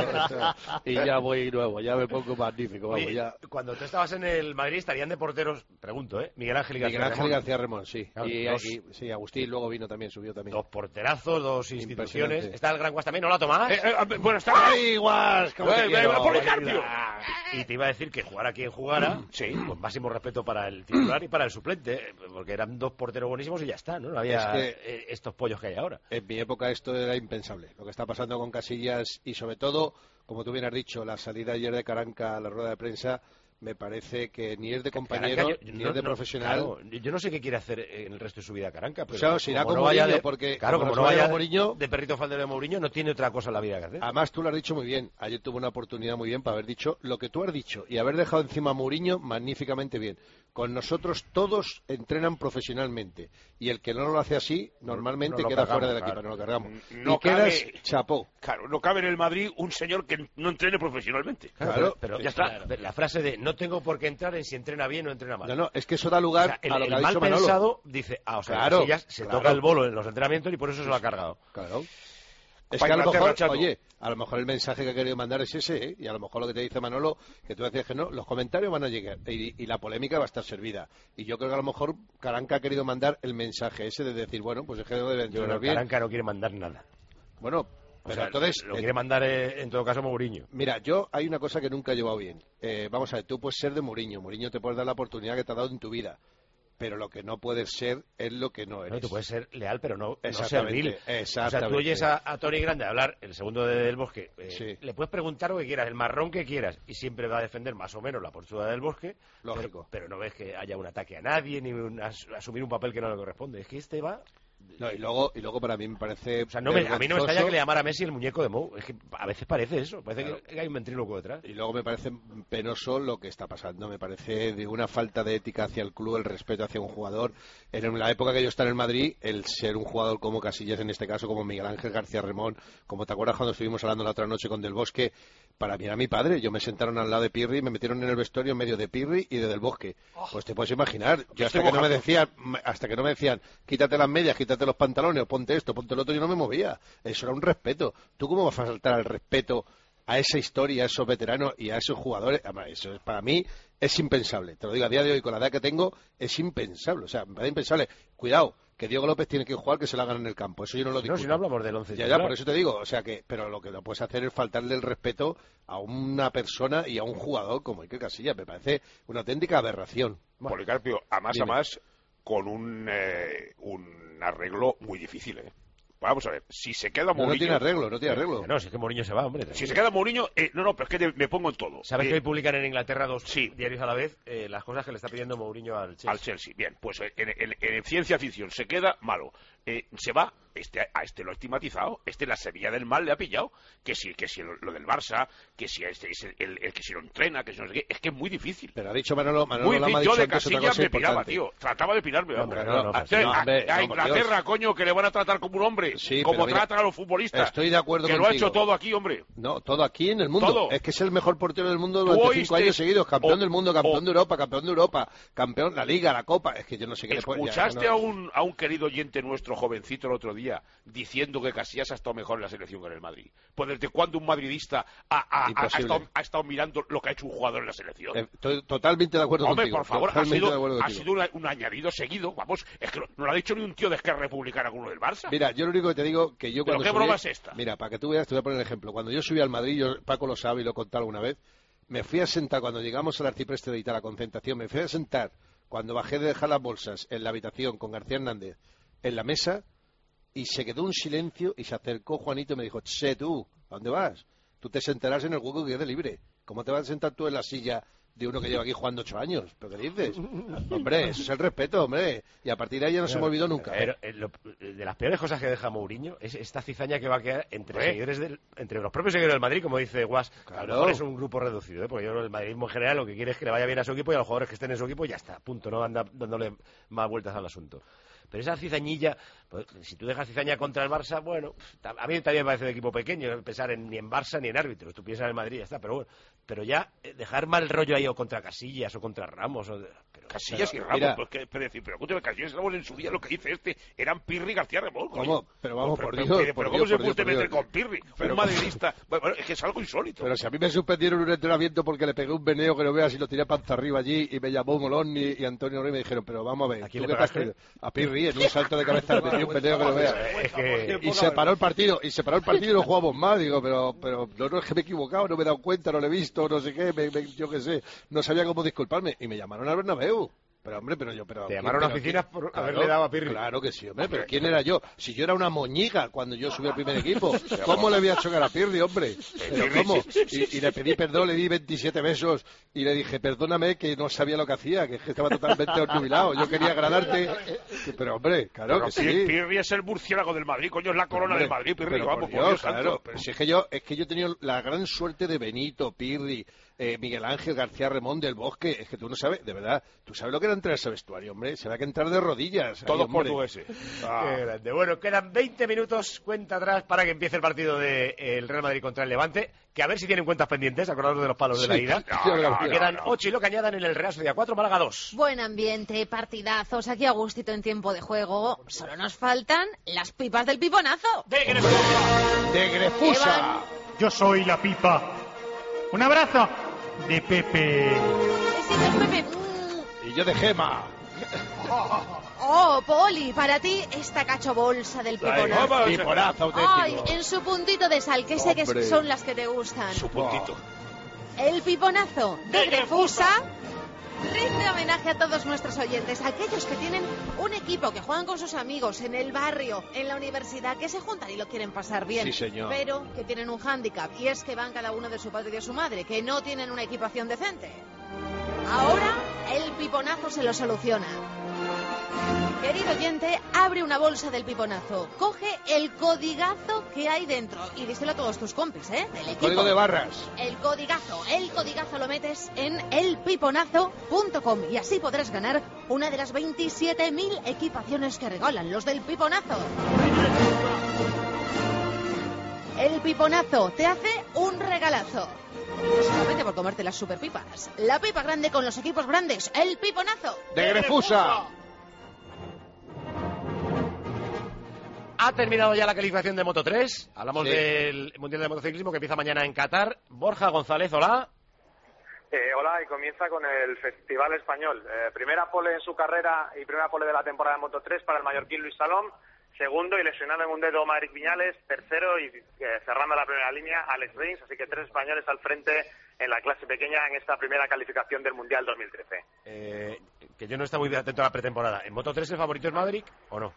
Speaker 12: y ya voy nuevo, ya me pongo magnífico. Vamos,
Speaker 1: Oye,
Speaker 12: ya.
Speaker 1: Cuando tú estabas en el Madrid estarían de porteros, pregunto, ¿eh? Miguel Ángel y García
Speaker 12: Miguel Ángel y
Speaker 1: Remón.
Speaker 12: García Remón, sí.
Speaker 1: Claro,
Speaker 12: y,
Speaker 1: dos,
Speaker 12: y sí, Agustín luego vino también, subió también.
Speaker 1: Dos porterazos, dos instituciones. Está el Gran Guas también, ¿no la Tomás?
Speaker 12: Eh, eh, bueno, está ahí, Guas.
Speaker 1: Policarpio. Y te iba a decir que jugara quien jugara, sí, con máximo respeto para el titular y para el suplente, porque eran dos porteros buenísimos y ya está, ¿no? No había
Speaker 12: es que
Speaker 1: estos pollos que hay ahora.
Speaker 12: En mi época esto era impensable. Lo que está pasando con Casillas y sobre todo, como tú bien has dicho, la salida ayer de Caranca a la rueda de prensa, me parece que ni es de compañero,
Speaker 1: Caranca, yo,
Speaker 12: ni
Speaker 1: no,
Speaker 12: es de
Speaker 1: no,
Speaker 12: profesional.
Speaker 1: Claro, yo no sé qué quiere hacer en el resto de su vida Caranca, pero
Speaker 12: o sea, si irá
Speaker 1: como
Speaker 12: con
Speaker 1: no vaya
Speaker 12: Mourinho,
Speaker 1: de,
Speaker 12: porque
Speaker 1: claro,
Speaker 12: como,
Speaker 1: como
Speaker 12: no vaya
Speaker 1: vaya
Speaker 12: Mourinho,
Speaker 1: de perrito faldero de Mourinho, no tiene otra cosa en la vida que hacer.
Speaker 12: Además, tú lo has dicho muy bien. Ayer tuvo una oportunidad muy bien para haber dicho lo que tú has dicho y haber dejado encima a Mourinho magníficamente bien. Con nosotros todos entrenan profesionalmente y el que no lo hace así normalmente
Speaker 14: no, no
Speaker 12: queda
Speaker 14: cargamos,
Speaker 12: fuera del
Speaker 14: claro.
Speaker 12: equipo, no lo cargamos.
Speaker 14: No
Speaker 12: y quedas
Speaker 14: cabe,
Speaker 12: chapó.
Speaker 14: Claro, no cabe en el Madrid un señor que no entrene profesionalmente.
Speaker 1: Claro,
Speaker 14: claro,
Speaker 1: pero,
Speaker 14: pero ya está.
Speaker 1: Claro. La frase de no tengo por qué entrar en si entrena bien o entrena mal.
Speaker 12: No, no, es que eso da lugar
Speaker 1: o sea, el,
Speaker 12: a lo que
Speaker 1: el
Speaker 12: ha
Speaker 1: mal
Speaker 12: dicho Manolo.
Speaker 1: pensado dice, ah, o sea,
Speaker 12: claro,
Speaker 1: Casillas se
Speaker 12: claro.
Speaker 1: toca el bolo en los entrenamientos y por eso se lo ha cargado.
Speaker 12: Claro. Es que a lo mejor, oye, a lo mejor el mensaje que ha querido mandar es ese, ¿eh? Y a lo mejor lo que te dice Manolo, que tú decías que no, los comentarios van a llegar y, y la polémica va a estar servida. Y yo creo que a lo mejor Caranca ha querido mandar el mensaje ese de decir, bueno, pues es que no debe entrenar bien.
Speaker 1: Caranca no quiere mandar nada.
Speaker 12: Bueno, pero
Speaker 1: o sea,
Speaker 12: entonces...
Speaker 1: Lo quiere mandar, eh, en todo caso, Mourinho.
Speaker 12: Mira, yo hay una cosa que nunca he llevado bien. Eh, vamos a ver, tú puedes ser de Mourinho. Mourinho te puede dar la oportunidad que te ha dado en tu vida. Pero lo que no puedes ser es lo que no eres.
Speaker 1: No, tú puedes ser leal, pero no, no
Speaker 12: exactamente,
Speaker 1: servil.
Speaker 12: Exactamente.
Speaker 1: O sea, tú oyes a, a Tony Grande hablar, el segundo de Del Bosque, eh,
Speaker 12: sí.
Speaker 1: le puedes preguntar lo que quieras, el marrón que quieras, y siempre va a defender más o menos la postura de Del Bosque.
Speaker 12: Lógico.
Speaker 1: Pero, pero no ves que haya un ataque a nadie, ni un, as, asumir un papel que no le corresponde. Es que este va...
Speaker 12: No, y luego, y luego para mí me parece.
Speaker 1: O sea, no me, a mí no me extraña que le llamara a Messi el muñeco de Mou. Es que a veces parece eso. Parece claro. que hay un ventríloco detrás.
Speaker 12: Y luego me parece penoso lo que está pasando. Me parece de una falta de ética hacia el club, el respeto hacia un jugador. En la época que yo estaba en el Madrid, el ser un jugador como Casillas, en este caso, como Miguel Ángel García Remón, como te acuerdas cuando estuvimos hablando la otra noche con Del Bosque, para mí era mi padre. Yo me sentaron al lado de Pirri y me metieron en el vestuario en medio de Pirri y de Del Bosque. Oh. Pues te puedes imaginar. Yo hasta que no me decían, hasta que no me decían, quítate las medias, quítate los pantalones, o ponte esto, ponte lo otro, yo no me movía. Eso era un respeto. ¿Tú cómo vas a faltar al respeto a esa historia, a esos veteranos y a esos jugadores? Eso para mí es impensable. Te lo digo a día de hoy, con la edad que tengo, es impensable. O sea, me parece impensable. Cuidado, que Diego López tiene que jugar, que se la hagan en el campo. Eso yo no lo digo.
Speaker 1: No, si no hablamos del once.
Speaker 12: Ya, ya, por eso te digo. O sea que, pero lo que no puedes hacer es faltarle el respeto a una persona y a un jugador como Iker Casillas. Me parece una auténtica aberración.
Speaker 14: Policarpio, a más
Speaker 12: Dime.
Speaker 14: a más, con un, eh, un arreglo muy difícil, ¿eh? Vamos a ver, si se queda Mourinho...
Speaker 12: No, no tiene arreglo, no tiene arreglo.
Speaker 1: No, si es que Mourinho se va, hombre.
Speaker 14: Si se queda Mourinho, eh, no, no, pero es que me pongo en todo.
Speaker 1: ¿Sabes
Speaker 14: eh,
Speaker 1: que hoy publican en Inglaterra dos
Speaker 14: sí.
Speaker 1: diarios a la vez eh, las cosas que le está pidiendo Mourinho al Chelsea?
Speaker 14: Al Chelsea, bien, pues eh, en, en, en ciencia ficción se queda malo. Eh, se va, este, a este lo ha estigmatizado, este la semilla del mal le ha pillado, que si, que si lo, lo del Barça, que si este es el, el, el que si lo entrena, que si no sé qué, es que es muy difícil.
Speaker 12: Pero ha dicho Manolo, Manolo
Speaker 14: muy
Speaker 12: Lama ha
Speaker 14: dicho
Speaker 12: dicho
Speaker 14: de
Speaker 12: antes otra
Speaker 14: Casillas
Speaker 12: cosa
Speaker 14: me piraba,
Speaker 12: importante.
Speaker 14: tío, trataba de pirarme,
Speaker 12: No,
Speaker 14: hombre.
Speaker 12: hombre, no, no,
Speaker 14: a,
Speaker 12: no,
Speaker 14: a,
Speaker 12: hombre,
Speaker 14: a
Speaker 12: no,
Speaker 14: Inglaterra, coño, que le van a tratar como un hombre,
Speaker 12: Sí,
Speaker 14: como
Speaker 12: pero mira,
Speaker 14: tratan a los futbolistas.
Speaker 12: Estoy de acuerdo
Speaker 14: que
Speaker 12: contigo.
Speaker 14: lo ha hecho todo aquí, hombre.
Speaker 12: No, todo aquí en el mundo.
Speaker 14: Todo.
Speaker 12: Es que es el mejor portero del mundo
Speaker 14: Tú
Speaker 12: durante cinco
Speaker 14: oíste-
Speaker 12: años seguidos. Campeón
Speaker 14: o-
Speaker 12: del mundo, campeón
Speaker 14: o-
Speaker 12: de Europa, campeón de Europa, campeón la Liga, la Copa. Es que yo no sé qué le puede... ya,
Speaker 14: ¿Escuchaste
Speaker 12: no-
Speaker 14: a, un, a un querido oyente nuestro, jovencito, el otro día, diciendo que Casillas ha estado mejor en la selección que en el Madrid? Pues ¿desde cuándo un madridista ha, ha- ha- ha
Speaker 12: Imposible.
Speaker 14: estado, ha estado mirando lo que ha hecho un jugador en la selección?
Speaker 12: Eh, Estoy totalmente de acuerdo
Speaker 14: Hombre,
Speaker 12: contigo.
Speaker 14: por favor, ha
Speaker 12: totalmente de
Speaker 14: sido,
Speaker 12: acuerdo
Speaker 14: ha
Speaker 12: contigo.
Speaker 14: sido una- un añadido seguido. Vamos, es que no, no lo ha dicho ni un tío de Esquerra Republicana con uno del Barça.
Speaker 12: Mira, yo lo único que te digo que yo
Speaker 14: ¿Pero
Speaker 12: cuando
Speaker 14: qué
Speaker 12: subí-
Speaker 14: broma es esta?
Speaker 12: Mira, para que tú veas, te voy a poner el ejemplo. Cuando yo subí al Madrid, yo, Paco lo sabe y lo he contado alguna vez, me fui a sentar, cuando llegamos al Arcipreste de Ita, la concentración, me fui a sentar, cuando bajé de dejar las bolsas en la habitación con García Hernández, en la mesa, y se quedó un silencio, y se acercó Juanito y me dijo, che, tú, ¿a dónde vas? Tú te sentarás en el hueco que quede libre. ¿Cómo te vas a sentar tú en la silla de uno que lleva aquí jugando ocho años? ¿Pero qué dices? Hombre, eso es el respeto, hombre. Y a partir de ahí ya no se me olvidó nunca.
Speaker 1: Pero, eh, lo- de las peores cosas que deja Mourinho es esta cizaña que va a quedar entre
Speaker 14: ¿Eh?
Speaker 1: seguidores del, entre los propios seguidores del Madrid, como dice Guas. A
Speaker 12: Claro.
Speaker 1: lo mejor es un grupo reducido, ¿eh? Porque yo creo que el madridismo en general lo que quiere es que le vaya bien a su equipo y a los jugadores que estén en su equipo ya está, punto, no anda dándole más vueltas al asunto. Pero esa cizañilla, pues, si tú dejas cizaña contra el Barça, bueno, a mí también me parece de equipo pequeño no pensar en, ni en Barça ni en árbitros. Tú piensas en el Madrid y ya está, pero bueno. Pero ya eh, dejar mal rollo ahí o contra Casillas o contra Ramos. O, pero,
Speaker 14: Casillas
Speaker 1: pero,
Speaker 14: y Ramos,
Speaker 1: mira,
Speaker 14: pues, que, pero, decir, pero escúchame, Casillas y Ramos en su día lo que dice este eran Pirri y García Remón. coño.
Speaker 12: ¿Cómo? Pero vamos,
Speaker 14: Pero-
Speaker 12: por
Speaker 14: pero-
Speaker 12: Dios,
Speaker 14: pero
Speaker 12: por
Speaker 14: ¿cómo
Speaker 12: Dios,
Speaker 14: se
Speaker 12: por Dios,
Speaker 14: puede
Speaker 12: por
Speaker 14: meter
Speaker 12: Dios.
Speaker 14: con Pirri?
Speaker 12: Pero-
Speaker 14: un madridista. Bueno, bueno, es que es algo insólito.
Speaker 12: Pero si a mí me suspendieron un entrenamiento porque le pegué un veneo que no veas y lo tiré panza arriba allí y me llamó Molón y, y Antonio Rey me dijeron, pero vamos a ver,
Speaker 1: ¿A quién
Speaker 12: ¿tú
Speaker 1: le
Speaker 12: qué te has
Speaker 1: pegaste?
Speaker 12: creído? A Pirri en un salto de cabeza le metí un veneo que no veas.
Speaker 1: Es que-
Speaker 12: Y se paró el partido, y se paró el partido y no jugamos más, digo, pero, pero no, no es que me he equivocado, no me he dado cuenta, no lo he visto, no sé qué, me- me- yo qué sé, no sabía cómo disculparme, y me llamaron al Bernabéu. Pero hombre, pero yo, pero...
Speaker 1: Te llamaron a
Speaker 12: pero
Speaker 1: oficinas
Speaker 12: ¿quién?
Speaker 1: por
Speaker 12: Claro,
Speaker 1: haberle dado a Pirri.
Speaker 12: Claro que sí, hombre, pero ¿quién era yo? Si yo era una moñiga cuando yo subí al primer equipo, ¿cómo le voy a chocar a Pirri, hombre? ¿Pero cómo? Y, y le pedí perdón, le di veintisiete besos y le dije, perdóname que no sabía lo que hacía, que estaba totalmente obnubilado, yo quería agradarte, pero hombre, claro
Speaker 14: Pero
Speaker 12: que
Speaker 14: Pir-
Speaker 12: sí.
Speaker 14: Pirri es el murciélago del Madrid, coño, es la corona
Speaker 12: Hombre,
Speaker 14: del Madrid, Pirri,
Speaker 12: pero
Speaker 14: vamos,
Speaker 12: por
Speaker 14: por
Speaker 12: Dios,
Speaker 14: Dios santo.
Speaker 12: claro, pero si es que yo es que yo he tenido la gran suerte de Benito, Pirri, eh, Miguel Ángel García Remón del Bosque, es que tú no sabes, de verdad, tú sabes lo que era entrar a ese vestuario, hombre, se va que entrar de rodillas.
Speaker 14: Todos
Speaker 12: ahí, hombre.
Speaker 14: portugueses.
Speaker 1: Qué grande. Bueno, quedan veinte minutos, cuenta atrás, para que empiece el partido del Real Madrid contra el Levante. Que a ver si tienen cuentas pendientes, acordaros de los palos de la
Speaker 12: Sí.
Speaker 1: ida.
Speaker 12: No, no,
Speaker 1: Que
Speaker 12: no,
Speaker 1: quedan
Speaker 12: no.
Speaker 1: ocho y lo que añadan en el Real Sociedad cuatro, Málaga dos.
Speaker 9: Buen ambiente, partidazos, aquí a gustito en tiempo de juego. Solo nos faltan las pipas del piponazo.
Speaker 1: ¡De Grefusa!
Speaker 12: ¡De Grefusa!
Speaker 10: Yo soy la pipa. Un abrazo de Pepe.
Speaker 9: Besitos, Pepe. Mm.
Speaker 12: Y yo de Gema.
Speaker 9: Oh, Poli, para ti esta cacho bolsa del piponazo.
Speaker 14: Vamos,
Speaker 12: Piponazo auténtico.
Speaker 9: Ay, en su puntito de sal, que sé que
Speaker 12: Hombre.
Speaker 9: son las que te gustan.
Speaker 14: Su puntito.
Speaker 9: El piponazo de Grefusa rinde homenaje a todos nuestros oyentes, aquellos que tienen un equipo, que juegan con sus amigos en el barrio, en la universidad, que se juntan y lo quieren pasar bien,
Speaker 12: Sí, señor.
Speaker 9: pero que tienen un hándicap, y es que van cada uno de su padre y de su madre, que no tienen una equipación decente. Ahora el piponazo se lo soluciona. Querido oyente, abre una bolsa del piponazo, coge el codigazo que hay dentro y díselo a todos tus compis, ¿eh? Del equipo.
Speaker 12: Código de barras.
Speaker 9: El codigazo, el codigazo lo metes en el piponazo punto com y así podrás ganar una de las veintisiete mil equipaciones que regalan los del piponazo. El piponazo te hace un regalazo. Solamente por comerte las super pipas. La pipa grande con los equipos grandes. El piponazo.
Speaker 12: De Grefusa.
Speaker 1: Ha terminado ya la calificación de Moto tres. Hablamos
Speaker 15: Sí.
Speaker 1: del Mundial de Motociclismo que empieza mañana en Qatar. Borja González, hola.
Speaker 15: Eh, hola, y comienza con el Festival Español. Eh, primera pole en su carrera y primera pole de la temporada de Moto tres para el mallorquín Luis Salom. Segundo, y lesionado en un dedo, Maverick Viñales. Tercero, y eh, cerrando la primera línea, Alex Rins. Así que tres españoles al frente en la clase pequeña en esta primera calificación del Mundial dos mil trece.
Speaker 1: Eh, que yo no está muy atento a la pretemporada. ¿En Moto tres el favorito es Maverick o no?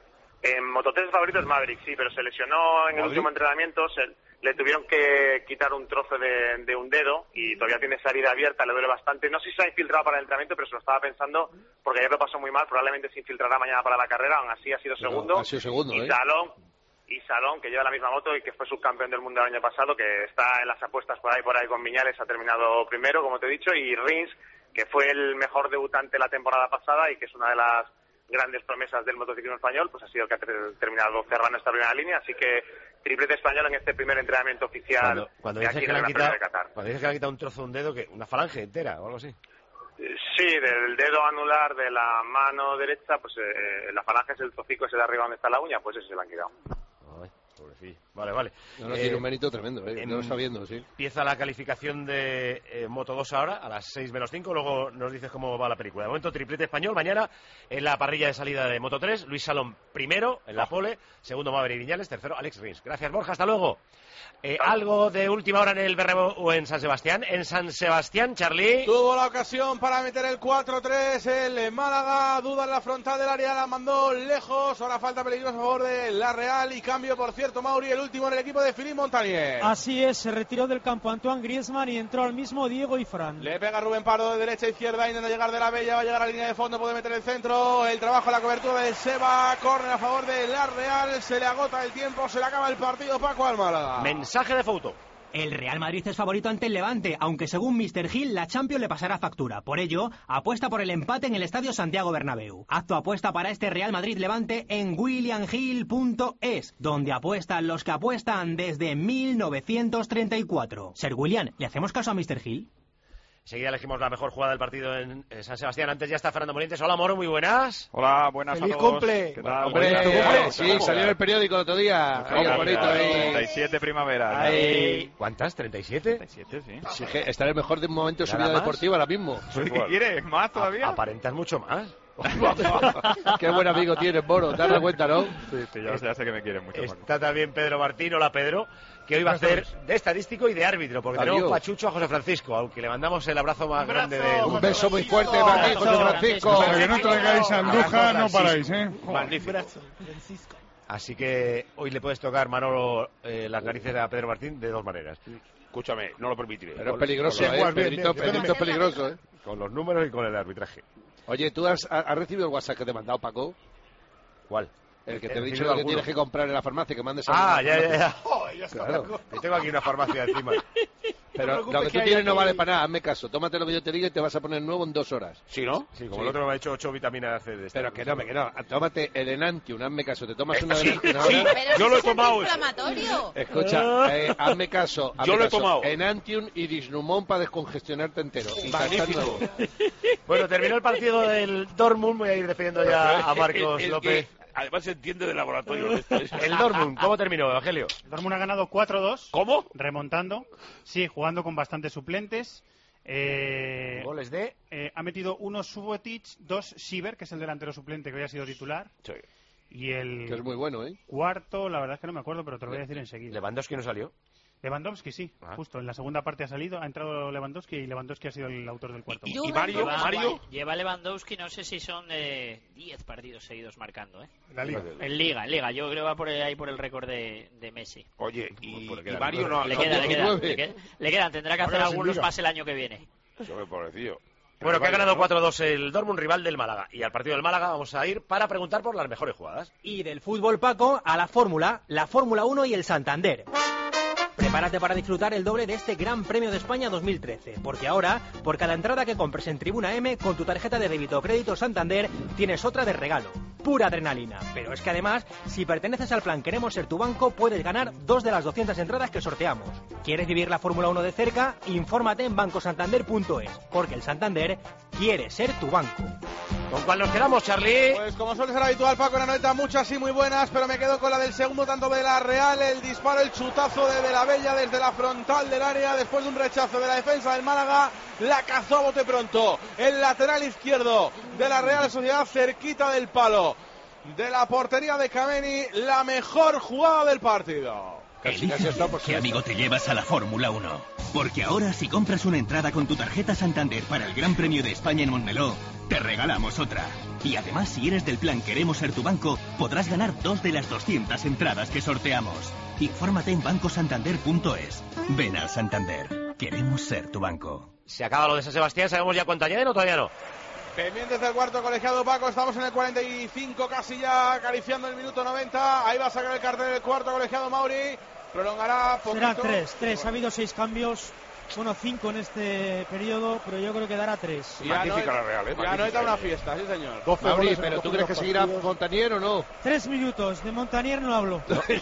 Speaker 15: En Moto tres el favorito es Maverick, sí, pero se lesionó en el último entrenamiento. Se, le tuvieron que quitar un trozo de, de un dedo y todavía tiene esa herida abierta, le duele bastante. No sé si se ha infiltrado para el entrenamiento, pero se lo estaba pensando porque ayer lo pasó muy mal. Probablemente se infiltrará mañana para la carrera, aún así ha sido
Speaker 12: Pero
Speaker 15: segundo.
Speaker 12: ha sido segundo,
Speaker 15: y
Speaker 12: ¿eh?
Speaker 15: Salón, y Salón, que lleva la misma moto y que fue subcampeón del mundo el año pasado, que está en las apuestas por ahí por ahí con Viñales, ha terminado primero, como te he dicho, y Rins, que fue el mejor debutante la temporada pasada y que es una de las grandes promesas del motociclismo español, pues ha sido el que ha ter- terminado cerrando esta primera línea, así que triplete español en este primer entrenamiento oficial
Speaker 1: Cuando, cuando
Speaker 15: de
Speaker 1: dices
Speaker 15: aquí
Speaker 1: que
Speaker 15: de
Speaker 1: le han
Speaker 15: la
Speaker 1: quitado,
Speaker 15: Primera de Qatar.
Speaker 1: cuando dices que le han quitado un trozo de un dedo, que una falange entera o algo así.
Speaker 15: Sí, del dedo anular de la mano derecha, pues eh, la falange es el trocico ese de arriba donde está la uña, pues ese se lo han quitado.
Speaker 1: Ay, pobrecillo. Vale, vale.
Speaker 12: No, no,
Speaker 1: Eh,
Speaker 12: tiene un mérito tremendo, ¿eh?
Speaker 1: em,
Speaker 12: No lo está viendo, sí.
Speaker 1: Empieza la calificación de eh, Moto dos ahora, a las seis menos cinco. Luego nos dices cómo va la película. De momento, triplete español. Mañana, en la parrilla de salida de Moto tres, Luis Salom primero, en la pole. Segundo, Maverick Viñales. Tercero, Alex Rins. Gracias, Borja. Hasta luego. Eh, algo de última hora en el Bernabéu o en San Sebastián. En San Sebastián, Charlie.
Speaker 7: Tuvo la ocasión para meter el cuatro tres el Málaga, duda en la frontal del área, la mandó lejos, ahora falta peligrosa a favor de la Real y cambio, por cierto, Mauri, el último en el equipo de Philippe Montanier.
Speaker 8: Así es, se retiró del campo Antoine Griezmann y entró al mismo Diego Ifrán.
Speaker 7: Le pega Rubén Pardo de derecha a izquierda, intenta llegar de la Bella, va a llegar a la línea de fondo, puede meter el centro, el trabajo, la cobertura del Seba, córner a favor de la Real, se le agota el tiempo, se le acaba el partido, Paco al Málaga.
Speaker 1: Mensaje de foto.
Speaker 16: El Real Madrid es favorito ante el Levante, aunque según míster Gil, la Champions le pasará factura. Por ello, apuesta por el empate en el Estadio Santiago Bernabéu. Haz tu apuesta para este Real Madrid-Levante en william hill punto es, donde apuestan los que apuestan desde mil novecientos treinta y cuatro. Ser William, ¿le hacemos caso a míster Gil?
Speaker 1: Enseguida elegimos la mejor jugada del partido en eh, San Sebastián. Antes ya está Fernando Morientes. Hola, Moro, muy buenas.
Speaker 17: Hola, buenas
Speaker 1: ¡Feliz
Speaker 17: a todos.
Speaker 1: cumple!
Speaker 17: ¿Qué tal?
Speaker 12: Hombre,
Speaker 17: Buenas,
Speaker 12: eh,
Speaker 17: ¿cómo?
Speaker 12: sí,
Speaker 17: ¿Cómo?
Speaker 12: salió en el periódico el otro día. Ahí,
Speaker 17: Mira,
Speaker 12: bonito,
Speaker 17: mira,
Speaker 12: ahí.
Speaker 17: treinta y siete primaveras. ¿no?
Speaker 12: Ahí.
Speaker 1: ¿Cuántas? ¿treinta y siete?
Speaker 17: treinta y siete, sí.
Speaker 12: Sí, que está en el mejor de momento de su
Speaker 1: ¿Nada
Speaker 12: vida
Speaker 1: más?
Speaker 12: deportiva ahora mismo.
Speaker 17: ¿Qué quieres? ¿Más todavía?
Speaker 1: A- aparentas mucho más.
Speaker 12: Qué buen amigo tienes, Moro. Te das cuenta, ¿no?
Speaker 17: Sí, sí, ya, ya sé que me quieres mucho. Paco.
Speaker 1: Está también Pedro Martín. Hola, Pedro, que hoy va a hacer de estadístico y de árbitro, porque
Speaker 12: Adiós.
Speaker 1: tenemos pachucho a José Francisco, aunque le mandamos el abrazo más grande de...
Speaker 12: Un beso muy fuerte para ti, José Francisco.
Speaker 2: Hasta que no traigáis a Andújar, no paráis, ¿eh?
Speaker 1: Magnífico. Así que hoy le puedes tocar, Manolo, eh, las narices a Pedro Martín de dos maneras.
Speaker 14: Escúchame, no lo permitiré.
Speaker 12: Pero es
Speaker 14: Con-
Speaker 12: peligroso,
Speaker 14: con los-
Speaker 12: ¿eh?
Speaker 1: Juegas bien,
Speaker 12: Pedrito,
Speaker 1: bien,
Speaker 12: Pedrito es peligroso, ¿eh?
Speaker 1: Con los números y con el arbitraje.
Speaker 12: Oye, ¿tú has, has recibido el WhatsApp que te he mandado, Paco?
Speaker 1: ¿Cuál?
Speaker 12: El que
Speaker 1: He
Speaker 12: te he dicho
Speaker 1: recibido
Speaker 12: que
Speaker 1: alguno.
Speaker 12: tienes que comprar en la farmacia, que mandes a
Speaker 1: Ah,
Speaker 12: la
Speaker 1: ya, ya, ya.
Speaker 12: farmacia. Claro.
Speaker 1: Yo tengo aquí una farmacia encima.
Speaker 12: Pero lo que tú tienes no vale para nada, hazme caso. Tómate lo que yo te diga y te vas a poner nuevo en dos horas.
Speaker 14: ¿Sí, no?
Speaker 1: Sí, como
Speaker 12: Sí.
Speaker 1: el otro me ha hecho ocho vitaminas C de esta.
Speaker 12: Pero que no, que no. Tómate el Enantium, hazme caso. Te tomas
Speaker 14: Eh,
Speaker 12: una
Speaker 14: sí,
Speaker 12: Enantium
Speaker 14: sí.
Speaker 12: ahora.
Speaker 9: Pero
Speaker 14: Yo
Speaker 9: si
Speaker 14: lo he
Speaker 9: es
Speaker 14: tomado eso.
Speaker 9: antiinflamatorio.
Speaker 12: Escucha, eh, hazme caso. hazme
Speaker 14: Yo lo he
Speaker 12: caso.
Speaker 14: tomado.
Speaker 12: Enantium y Disnumón para descongestionarte entero. Y
Speaker 14: Magnífico.
Speaker 12: nuevo.
Speaker 1: Bueno, terminó el partido del Dortmund. Voy a ir despidiendo ya a Marcos
Speaker 14: El- el
Speaker 1: López.
Speaker 14: que además se entiende de laboratorio. Esto es-
Speaker 1: El Dortmund, ¿cómo terminó, Evangelio?
Speaker 10: El Dortmund ha ganado cuatro dos.
Speaker 14: ¿Cómo?
Speaker 10: Remontando. Sí, jugando con bastantes suplentes. Eh,
Speaker 1: Goles de...
Speaker 10: eh, ha metido uno Subotic, dos Siever, que es el delantero suplente que hoy ha sido titular.
Speaker 14: Sí.
Speaker 10: Y el
Speaker 12: Que es muy bueno, ¿eh?
Speaker 10: cuarto, la verdad es que no me acuerdo, pero te lo voy a decir enseguida.
Speaker 1: Lewandowski no salió.
Speaker 10: Lewandowski, sí,
Speaker 1: Ah.
Speaker 10: justo. En la segunda parte ha salido, ha entrado Lewandowski y Lewandowski ha sido el autor del cuarto.
Speaker 14: Y,
Speaker 10: gol.
Speaker 14: y Mario,
Speaker 6: Lleva,
Speaker 14: Mario,
Speaker 6: lleva Lewandowski, no sé si son de diez partidos seguidos marcando, ¿eh?
Speaker 2: La Liga.
Speaker 6: En Liga, en Liga. Yo creo que va por ahí por el récord de, de Messi.
Speaker 14: oye, y,
Speaker 1: Porque
Speaker 14: y
Speaker 1: quedan
Speaker 14: Mario
Speaker 1: nueve.
Speaker 14: no.
Speaker 6: Le
Speaker 14: no-
Speaker 6: queda, le queda,
Speaker 12: diecinueve.
Speaker 6: le queda. Le quedan, tendrá que hacer
Speaker 2: Ahora sin
Speaker 6: algunos
Speaker 2: Liga.
Speaker 6: más el año que viene.
Speaker 14: Sobre pobrecillo.
Speaker 1: Bueno, que ha ganado cuatro dos el Dortmund, rival del Málaga. Y al partido del Málaga vamos a ir para preguntar por las mejores jugadas.
Speaker 16: Y del fútbol, Paco, a la Fórmula, la Fórmula uno y el Santander. Prepárate para disfrutar el doble de este Gran Premio de España dos mil trece, porque ahora, por cada entrada que compres en Tribuna M, con tu tarjeta de débito o crédito Santander, tienes otra de regalo. Pura adrenalina. Pero es que además, si perteneces al plan Queremos Ser Tu Banco, puedes ganar dos de las doscientas entradas que sorteamos. ¿Quieres vivir la Fórmula uno de cerca? Infórmate en banco santander punto es, porque el Santander quiere ser tu banco.
Speaker 1: ¿Con cuál nos quedamos, Charlie?
Speaker 7: Pues como suele ser habitual, Paco, una nota muchas y muy buenas, pero me quedo con la del segundo tanto de la Real, el disparo, el chutazo de De la Bella desde la frontal del área, después de un rechazo de la defensa del Málaga, la cazó a bote pronto, el lateral izquierdo de la Real Sociedad, cerquita del palo de la portería de Kameni, la mejor jugada del partido.
Speaker 13: Elige qué amigo te llevas a la Fórmula uno. Porque ahora, si compras una entrada con tu tarjeta Santander para el Gran Premio de España en Montmeló, te regalamos otra. Y además, si eres del plan Queremos Ser Tu Banco, podrás ganar dos de las doscientas entradas que sorteamos. Infórmate en banco santander punto es. Ven al Santander. Queremos ser tu banco.
Speaker 1: Se acaba lo de San Sebastián, ¿sabemos ya cuánto añaden o todavía no?
Speaker 7: Pendientes del cuarto colegiado, Paco, estamos en el cuarenta y cinco, casi ya acariciando el minuto noventa. Ahí va a sacar el cartel del cuarto colegiado Mauri. Prolongará poquito.
Speaker 8: Será tres, tres. Ha habido seis cambios. Bueno, cinco en este periodo, pero yo creo que dará tres.
Speaker 7: Ya Magnífica no, la Real, ¿eh? Ya no está una fiesta, sí señor.
Speaker 12: Mauri, pero ¿tú crees que seguirá Montanier o no?
Speaker 8: Tres minutos, de Montanier no hablo.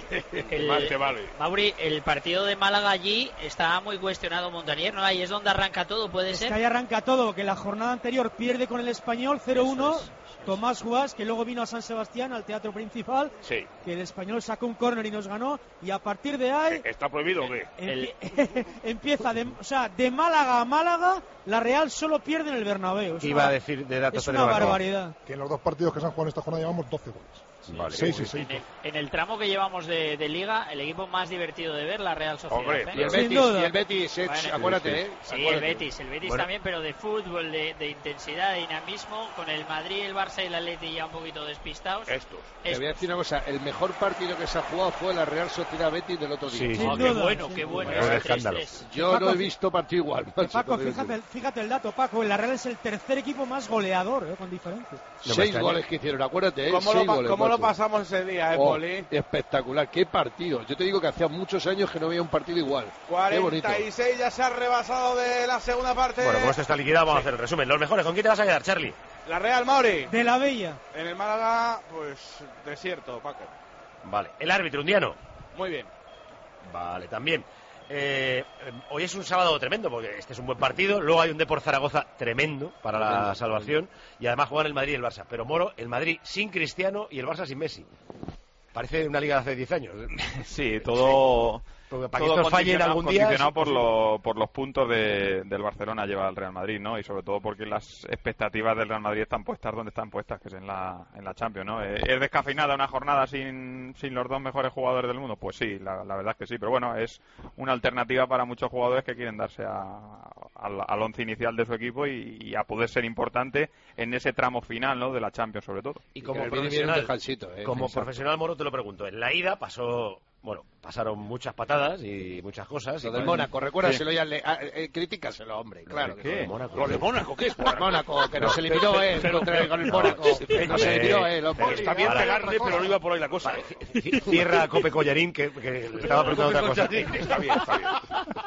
Speaker 6: el,
Speaker 14: Más te vale.
Speaker 6: Mauri, el partido de Málaga allí está muy cuestionado Montanier, ¿no? Ahí es donde arranca todo, puede
Speaker 8: es
Speaker 6: ser.
Speaker 8: Que ahí arranca todo, que la jornada anterior pierde con el Español cero uno. Tomás Guas, que luego vino a San Sebastián, al teatro principal,
Speaker 14: sí.
Speaker 8: Que el Español sacó un córner y nos ganó, y a partir de ahí...
Speaker 14: ¿Está prohibido o qué?
Speaker 8: El... empieza, de, o sea, de Málaga a Málaga, la Real solo pierde en el Bernabéu.
Speaker 1: ¿Qué iba a decir de datos?
Speaker 8: Es una barbaridad.
Speaker 5: Que en los dos partidos que se han jugado en esta jornada llevamos doce goles.
Speaker 1: Sí, vale,
Speaker 5: seis y seis.
Speaker 6: En el, en el tramo que llevamos de, de Liga, el equipo más divertido de ver, la Real Sociedad.
Speaker 14: Hombre,
Speaker 6: ¿eh?
Speaker 12: Y el Betis, y el Betis, eh,
Speaker 6: bueno,
Speaker 12: acuérdate,
Speaker 6: sí,
Speaker 12: ¿eh?
Speaker 6: Sí,
Speaker 12: acuérdate.
Speaker 6: el Betis, el Betis bueno. también, pero de fútbol, de, de intensidad, de dinamismo, con el Madrid, el Barça y el Atleti ya un poquito despistados.
Speaker 14: Estos.
Speaker 12: Te voy a decir una cosa, el mejor partido que se ha jugado fue la Real Sociedad Betis del otro día.
Speaker 1: Sí, sí.
Speaker 6: Oh, qué bueno, qué bueno.
Speaker 1: bueno
Speaker 6: ese
Speaker 1: escándalo.
Speaker 6: tres tres.
Speaker 12: Yo
Speaker 8: Paco,
Speaker 12: no he visto partido igual. Macho,
Speaker 8: Paco, fíjate, fíjate el dato, Paco, la Real es el tercer equipo más goleador, eh, con diferencia.
Speaker 12: Seis goles que hicieron, acuérdate, ¿eh?
Speaker 7: ¿Cómo,
Speaker 12: Seis
Speaker 7: lo,
Speaker 12: goles,
Speaker 7: ¿cómo lo
Speaker 12: macho.
Speaker 7: pasamos ese día, eh,
Speaker 12: Oh,
Speaker 7: Poli?
Speaker 12: espectacular, qué partido. Yo te digo que hacía muchos años que no veía un partido igual. Qué bonito.
Speaker 7: cuarenta y seis ya se ha rebasado de la segunda parte.
Speaker 1: Bueno, como esto está liquidado, vamos sí. a hacer el resumen. Los mejores, ¿con quién te vas a quedar, Charlie?
Speaker 7: La Real, Mauri.
Speaker 8: De la Bella.
Speaker 7: En el Málaga, pues desierto, Paco.
Speaker 1: Vale. El árbitro, un diano.
Speaker 7: Muy bien.
Speaker 1: Vale, también. Eh, hoy es un sábado tremendo porque este es un buen partido. Luego hay un Depor Zaragoza tremendo para la salvación. Y además juegan el Madrid y el Barça. Pero Moro, el Madrid sin Cristiano y el Barça sin Messi. Parece una liga de hace diez años.
Speaker 17: Sí, todo...
Speaker 1: Porque para
Speaker 17: todo
Speaker 1: que esto falle algún día
Speaker 17: condicionado por, lo, por los puntos de, del Barcelona lleva al Real Madrid, ¿no? Y sobre todo porque las expectativas del Real Madrid están puestas donde están puestas, que es en la, en la Champions, ¿no? ¿Es descafeinada una jornada sin, sin los dos mejores jugadores del mundo? Pues sí, la, la verdad es que sí, pero bueno, es una alternativa para muchos jugadores que quieren darse a, al, al once inicial de su equipo y, y a poder ser importante en ese tramo final, ¿no? De la Champions sobre todo.
Speaker 1: Y como
Speaker 12: y
Speaker 1: profesional,
Speaker 12: eh,
Speaker 1: como profesional, Moro, te lo pregunto, en la ida pasó... Bueno, pasaron muchas patadas y muchas cosas.
Speaker 12: Lo
Speaker 1: y
Speaker 12: del
Speaker 1: con...
Speaker 12: Mónaco, recuérdaselo sí. ya, le, a, eh, critícaselo, hombre, claro.
Speaker 1: ¿Qué? ¿De Mónaco?
Speaker 14: ¿Lo de Mónaco qué es?
Speaker 12: Por Mónaco, que nos eliminó él eh, contra con el Mónaco. Nos eliminó él.
Speaker 14: Está bien pegarle, pero no iba por ahí la cosa.
Speaker 1: Cierra Cope Collarín, que, que le estaba preguntando otra cosa.
Speaker 14: Está bien, está bien.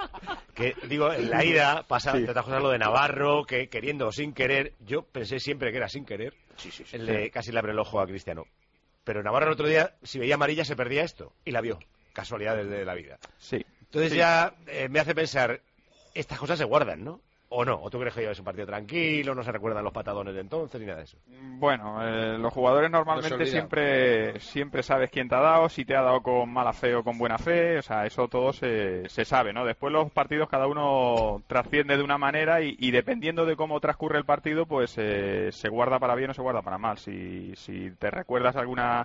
Speaker 1: Que, digo, en la ida pasa, sí. entre otras cosas, lo de Navarro, que queriendo o sin querer, yo pensé siempre que era sin querer,
Speaker 14: sí, sí, sí,
Speaker 1: el de, casi le abre el ojo a Cristiano. Pero Navarro el otro día, si veía amarilla, se perdía esto, y la vio. Casualidades de la vida.
Speaker 17: Sí.
Speaker 1: Entonces
Speaker 17: sí.
Speaker 1: ya eh, me hace pensar, estas cosas se guardan, ¿no? ¿O no? ¿O tú crees que ya es un partido tranquilo, no se recuerdan los patadones de entonces ni nada de eso?
Speaker 17: Bueno, eh, los jugadores normalmente
Speaker 12: no
Speaker 17: siempre siempre sabes quién te ha dado, si te ha dado con mala fe o con buena fe, o sea, eso todo se, se sabe, ¿no? Después los partidos cada uno trasciende de una manera y, y dependiendo de cómo transcurre el partido, pues eh, se guarda para bien o se guarda para mal. Si, si te recuerdas alguna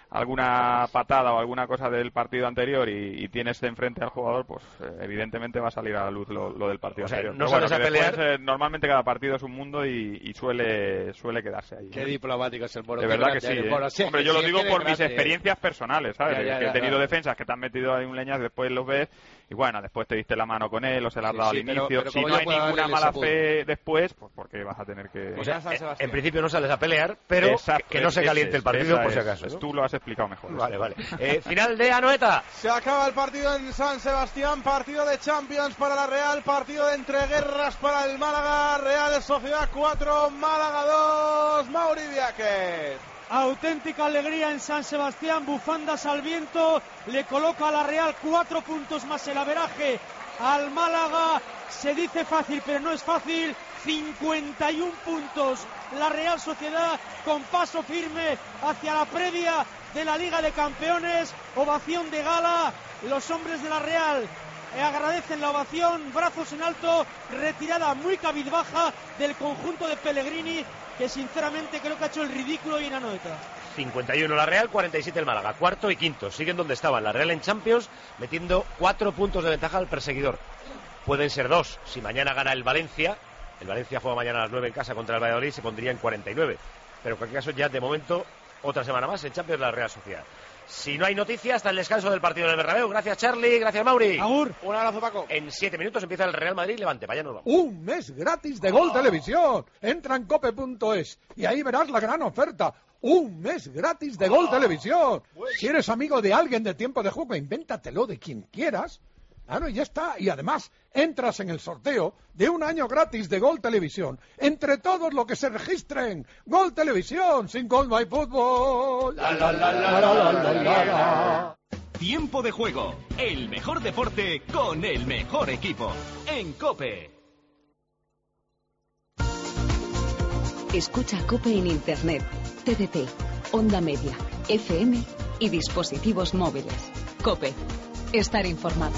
Speaker 17: alguna patada o alguna cosa del partido anterior y, y tienes de enfrente al jugador, pues eh, evidentemente va a salir a la luz lo, lo del partido
Speaker 1: o sea,
Speaker 17: anterior.
Speaker 1: no
Speaker 17: Pero bueno,
Speaker 1: sales a pelear.
Speaker 17: Después, eh, normalmente cada partido es un mundo y, y suele suele quedarse ahí.
Speaker 12: Qué ¿eh? diplomático es el Moro.
Speaker 17: De verdad que sí. ¿eh?
Speaker 12: Bueno, sí,
Speaker 17: Hombre, yo
Speaker 12: sí,
Speaker 17: lo digo por mis
Speaker 12: grande,
Speaker 17: experiencias personales, ¿sabes?
Speaker 12: Ya, ya,
Speaker 17: que
Speaker 12: ya,
Speaker 17: he tenido
Speaker 12: ya.
Speaker 17: defensas que te han metido ahí un leñazo, después los ves y bueno, después te diste la mano con él o se la has
Speaker 12: Sí,
Speaker 17: dado
Speaker 12: sí,
Speaker 17: al
Speaker 12: pero-
Speaker 17: inicio.
Speaker 12: pero
Speaker 17: Si
Speaker 12: como
Speaker 17: no
Speaker 12: yo
Speaker 17: hay
Speaker 12: puedo
Speaker 17: ninguna
Speaker 12: darle
Speaker 17: mala
Speaker 12: ese
Speaker 17: fe después, pues porque vas a tener que...
Speaker 1: O sea, eh, en principio no sales a pelear, pero
Speaker 17: Exacto,
Speaker 1: que no se
Speaker 17: ese
Speaker 1: caliente
Speaker 17: es,
Speaker 1: el partido
Speaker 17: esa
Speaker 1: por si
Speaker 17: es.
Speaker 1: acaso, ¿no?
Speaker 17: Tú lo has explicado mejor.
Speaker 1: Vale, vale. Eh, final de Anoeta.
Speaker 7: Se acaba el partido en San Sebastián, partido de Champions para la Real, partido de entreguerras para el Málaga, Real Sociedad cuatro, Málaga dos, Mauri Viaquez.
Speaker 8: Auténtica alegría en San Sebastián, bufandas al viento, le coloca a la Real cuatro puntos más el averaje al Málaga. Se dice fácil, pero no es fácil. cincuenta y uno puntos la Real Sociedad con paso firme hacia la previa de la Liga de Campeones. Ovación de gala, los hombres de la Real eh, agradecen la ovación, brazos en alto, retirada muy cabizbaja del conjunto de Pellegrini, que sinceramente creo que ha hecho el ridículo y en Anoeta.
Speaker 1: cincuenta y uno la Real, cuarenta y siete el Málaga. Cuarto y quinto. Siguen donde estaban. La Real en Champions, metiendo cuatro puntos de ventaja al perseguidor. Pueden ser dos. Si mañana gana el Valencia, el Valencia juega mañana a las nueve en casa contra el Valladolid, se pondría en cuarenta y nueve. Pero en cualquier caso, ya de momento, otra semana más en Champions la Real Sociedad. Si no hay noticias, hasta el descanso del partido del Bernabéu. Gracias, Charlie. Gracias, Mauri.
Speaker 8: Agur.
Speaker 7: Un abrazo, Paco.
Speaker 1: En siete minutos empieza el Real Madrid Levante. Vaya, nos vamos.
Speaker 5: Un mes gratis de Gol Televisión. Entra en cope punto es y ahí verás la gran oferta. Un mes gratis de Gol Televisión. Si eres amigo de alguien de Tiempo de Juego, invéntatelo de quien quieras. Claro, y ya está. Y además, entras en el sorteo de un año gratis de Gol Televisión. Entre todos los que se registren. Gol Televisión. Sin gol no hay fútbol. La, la, la, la, la, la, la, la, la.
Speaker 13: Tiempo de Juego. El mejor deporte con el mejor equipo. En COPE.
Speaker 18: Escucha COPE en Internet, T D T, Onda Media, F M y dispositivos móviles. COPE. Estar informado.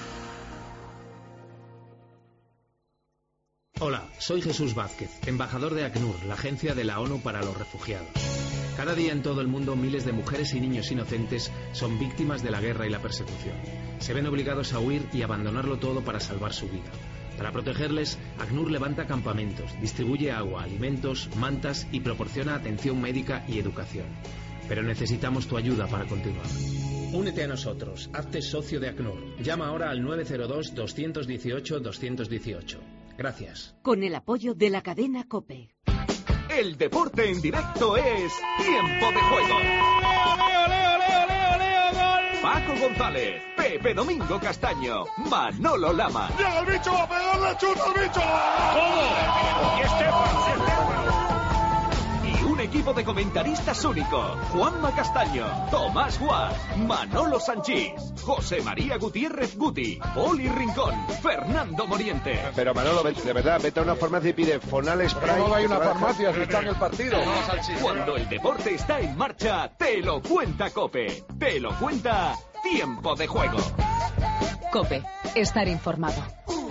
Speaker 19: Hola, soy Jesús Vázquez, embajador de ACNUR, la agencia de la ONU para los refugiados. Cada día en todo el mundo miles de mujeres y niños inocentes son víctimas de la guerra y la persecución. Se ven obligados a huir y abandonarlo todo para salvar su vida. Para protegerles, ACNUR levanta campamentos, distribuye agua, alimentos, mantas y proporciona atención médica y educación. Pero necesitamos tu ayuda para continuar. Únete a nosotros, hazte socio de ACNUR. Llama ahora al nueve cero dos, dos uno ocho, dos uno ocho. Gracias.
Speaker 18: Con el apoyo de la cadena COPE.
Speaker 13: El deporte en directo es Tiempo de Juego.
Speaker 7: Leo, Leo, Leo, Leo, Leo, gol.
Speaker 13: Paco González, Pepe Domingo Castaño, Manolo Lama.
Speaker 2: Llega el bicho, va a pegarle, chuta el bicho.
Speaker 13: ¿Cómo? Y Estefan, y un equipo de comentaristas único. Juanma Castaño, Tomás Guas, Manolo Sanchís, José María Gutiérrez Guti, Poli Rincón, Fernando Moriente.
Speaker 12: Pero Manolo, vete- de verdad, vete a una farmacia y pide Fonal Spray.
Speaker 5: No hay una
Speaker 12: que te va a dejar-
Speaker 5: farmacia si está en el partido.
Speaker 13: Cuando el deporte está en marcha, te lo cuenta COPE. Te lo cuenta Tiempo de Juego.
Speaker 18: COPE. Estar informado.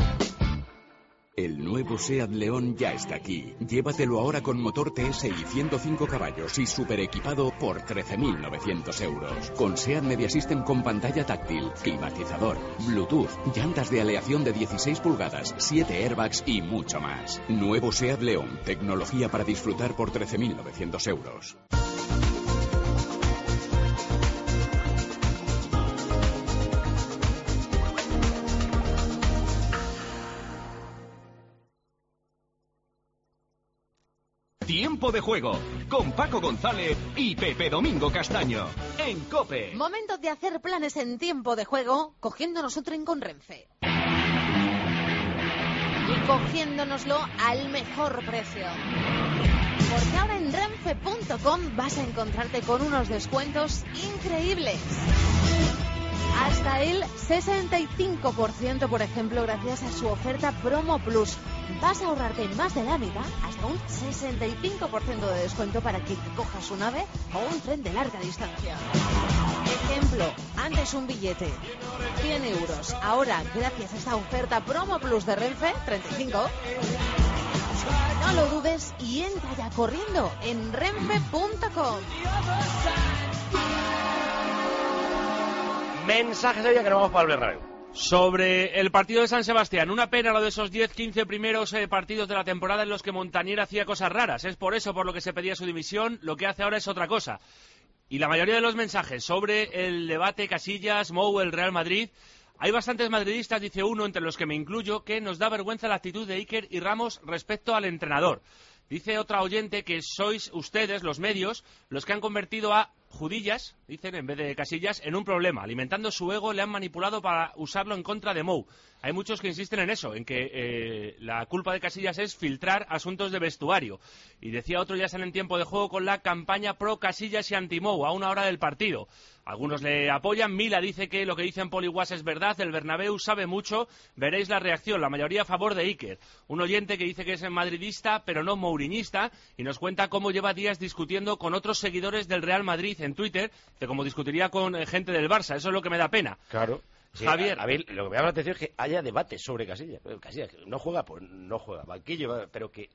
Speaker 20: El nuevo SEAT León ya está aquí. Llévatelo ahora con motor T S I ciento cinco caballos y super equipado por trece mil novecientos euros. Con SEAT Media System con pantalla táctil, climatizador, Bluetooth, llantas de aleación de dieciséis pulgadas, siete airbags y mucho más. Nuevo SEAT León, tecnología para disfrutar por trece mil novecientos euros.
Speaker 13: Tiempo de Juego con Paco González y Pepe Domingo Castaño en COPE.
Speaker 9: Momento de hacer planes en Tiempo de Juego cogiéndonos un tren con Renfe. Y cogiéndonoslo al mejor precio. Porque ahora en renfe punto com vas a encontrarte con unos descuentos increíbles. Hasta el sesenta y cinco por ciento, por ejemplo, gracias a su oferta Promo Plus. Vas a ahorrarte más de la mitad, hasta un sesenta y cinco por ciento de descuento para que cojas un AVE o un tren de larga distancia. Ejemplo, antes un billete, cien euros. Ahora, gracias a esta oferta Promo Plus de Renfe, treinta y cinco. No lo dudes y entra ya corriendo en renfe punto com.
Speaker 1: Mensajes de hoy que nos vamos para el Bernabéu.
Speaker 21: Sobre el partido de San Sebastián, una pena lo de esos diez quince primeros eh, partidos de la temporada en los que Montanier hacía cosas raras. Es por eso por lo que se pedía su dimisión. Lo que hace ahora es otra cosa. Y la mayoría de los mensajes sobre el debate Casillas, Mou, el Real Madrid, hay bastantes madridistas, dice uno, entre los que me incluyo, que nos da vergüenza la actitud de Iker y Ramos respecto al entrenador. Dice otra oyente que sois ustedes, los medios, los que han convertido a Judillas, dicen, en vez de Casillas, en un problema. Alimentando su ego, le han manipulado para usarlo en contra de Mou. Hay muchos que insisten en eso, en que eh, la culpa de Casillas es filtrar asuntos de vestuario. Y decía otro, ya están en tiempo de juego con la campaña pro Casillas y anti-Mou, a una hora del partido. Algunos le apoyan. Mila dice que lo que dicen Poliwas es verdad. El Bernabéu sabe mucho. Veréis la reacción. La mayoría a favor de Iker. Un oyente que dice que es madridista, pero no mouriñista, y nos cuenta cómo lleva días discutiendo con otros seguidores del Real Madrid en Twitter, de cómo discutiría con eh, gente del Barça. Eso es lo que me da pena.
Speaker 1: Claro. Sí, Javier. A, a ver, lo que me llama la atención es que haya debate sobre Casillas. Casillas no juega, pues no juega. Banquillo, pero que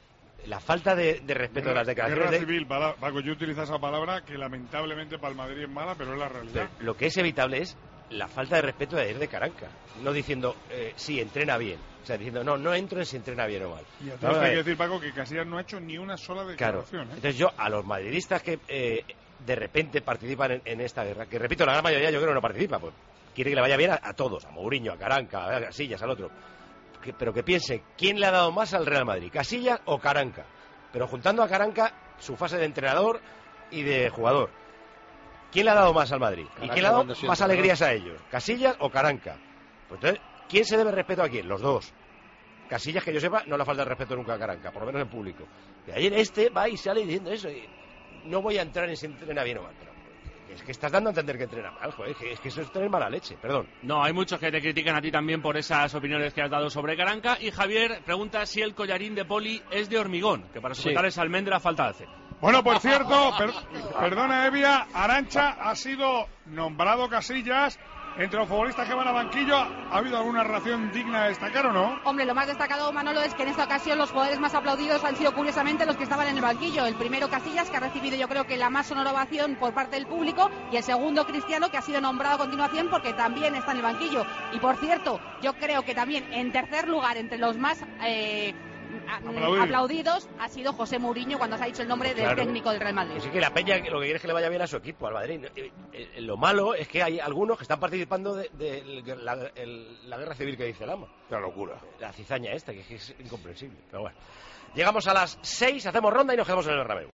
Speaker 1: la falta de, de respeto
Speaker 2: guerra,
Speaker 1: a las declaraciones...
Speaker 2: Guerra
Speaker 1: de...
Speaker 2: civil, Paco, yo utilizo esa palabra que lamentablemente para el Madrid es mala, pero es la realidad.
Speaker 1: Pero lo que es evitable es la falta de respeto de ir de Caranca. No diciendo, eh, sí, entrena bien. O sea, diciendo, no, no entro en si entrena bien o mal.
Speaker 2: Y entonces hay que decir, Paco, que Casillas no ha hecho ni una sola declaración.
Speaker 1: Claro.
Speaker 2: ¿eh?
Speaker 1: Entonces yo, a los madridistas que eh, de repente participan en, en esta guerra, que repito, la gran mayoría yo creo que no participa, pues quiere que le vaya bien a, a todos, a Mourinho, a Caranca, a Casillas, al otro. Que, pero que piense, ¿quién le ha dado más al Real Madrid? ¿Casillas o Caranca? Pero juntando a Caranca su fase de entrenador y de jugador. ¿Quién le ha dado más al Madrid? Caranca, ¿y quién le ha dado más entrenador? Alegrías a ellos? ¿Casillas o Caranca? Pues entonces, ¿quién se debe respeto a quién? Los dos. Casillas, que yo sepa, no le falta el respeto nunca a Caranca, por lo menos en público. Y ayer este va y sale diciendo eso. Y no voy a entrar en si entrena bien o mal. Pero es que estás dando a entender que entrena mal, joder, es que eso es tener mala leche, perdón.
Speaker 21: No, hay muchos que te critican a ti también por esas opiniones que has dado sobre Caranca. Y Javier pregunta si el collarín de Poli es de hormigón, que para sujetar sí. esa almendra falta hace.
Speaker 2: Bueno, por cierto, per, perdona Evia, Arantxa ha sido nombrado Casillas. Entre los futbolistas que van a banquillo, ¿ha habido alguna relación digna de destacar o no?
Speaker 4: Hombre, lo más destacado, Manolo, es que en esta ocasión los jugadores más aplaudidos han sido curiosamente los que estaban en el banquillo. El primero, Casillas, que ha recibido yo creo que la más sonora ovación por parte del público, y el segundo, Cristiano, que ha sido nombrado a continuación porque también está en el banquillo. Y por cierto, yo creo que también en tercer lugar, entre los más eh, Aplaudir. aplaudidos, ha sido José Mourinho cuando se ha dicho el nombre del claro. técnico del Real Madrid.
Speaker 1: Así que la Peña lo que quiere es que le vaya bien a su equipo, al Madrid. Lo malo es que hay algunos que están participando de, de, de la, el, la guerra civil que dice el ama.
Speaker 14: La locura.
Speaker 1: La cizaña esta, que es incomprensible. Pero bueno. Llegamos a las seis, hacemos ronda y nos quedamos en el Bernabéu.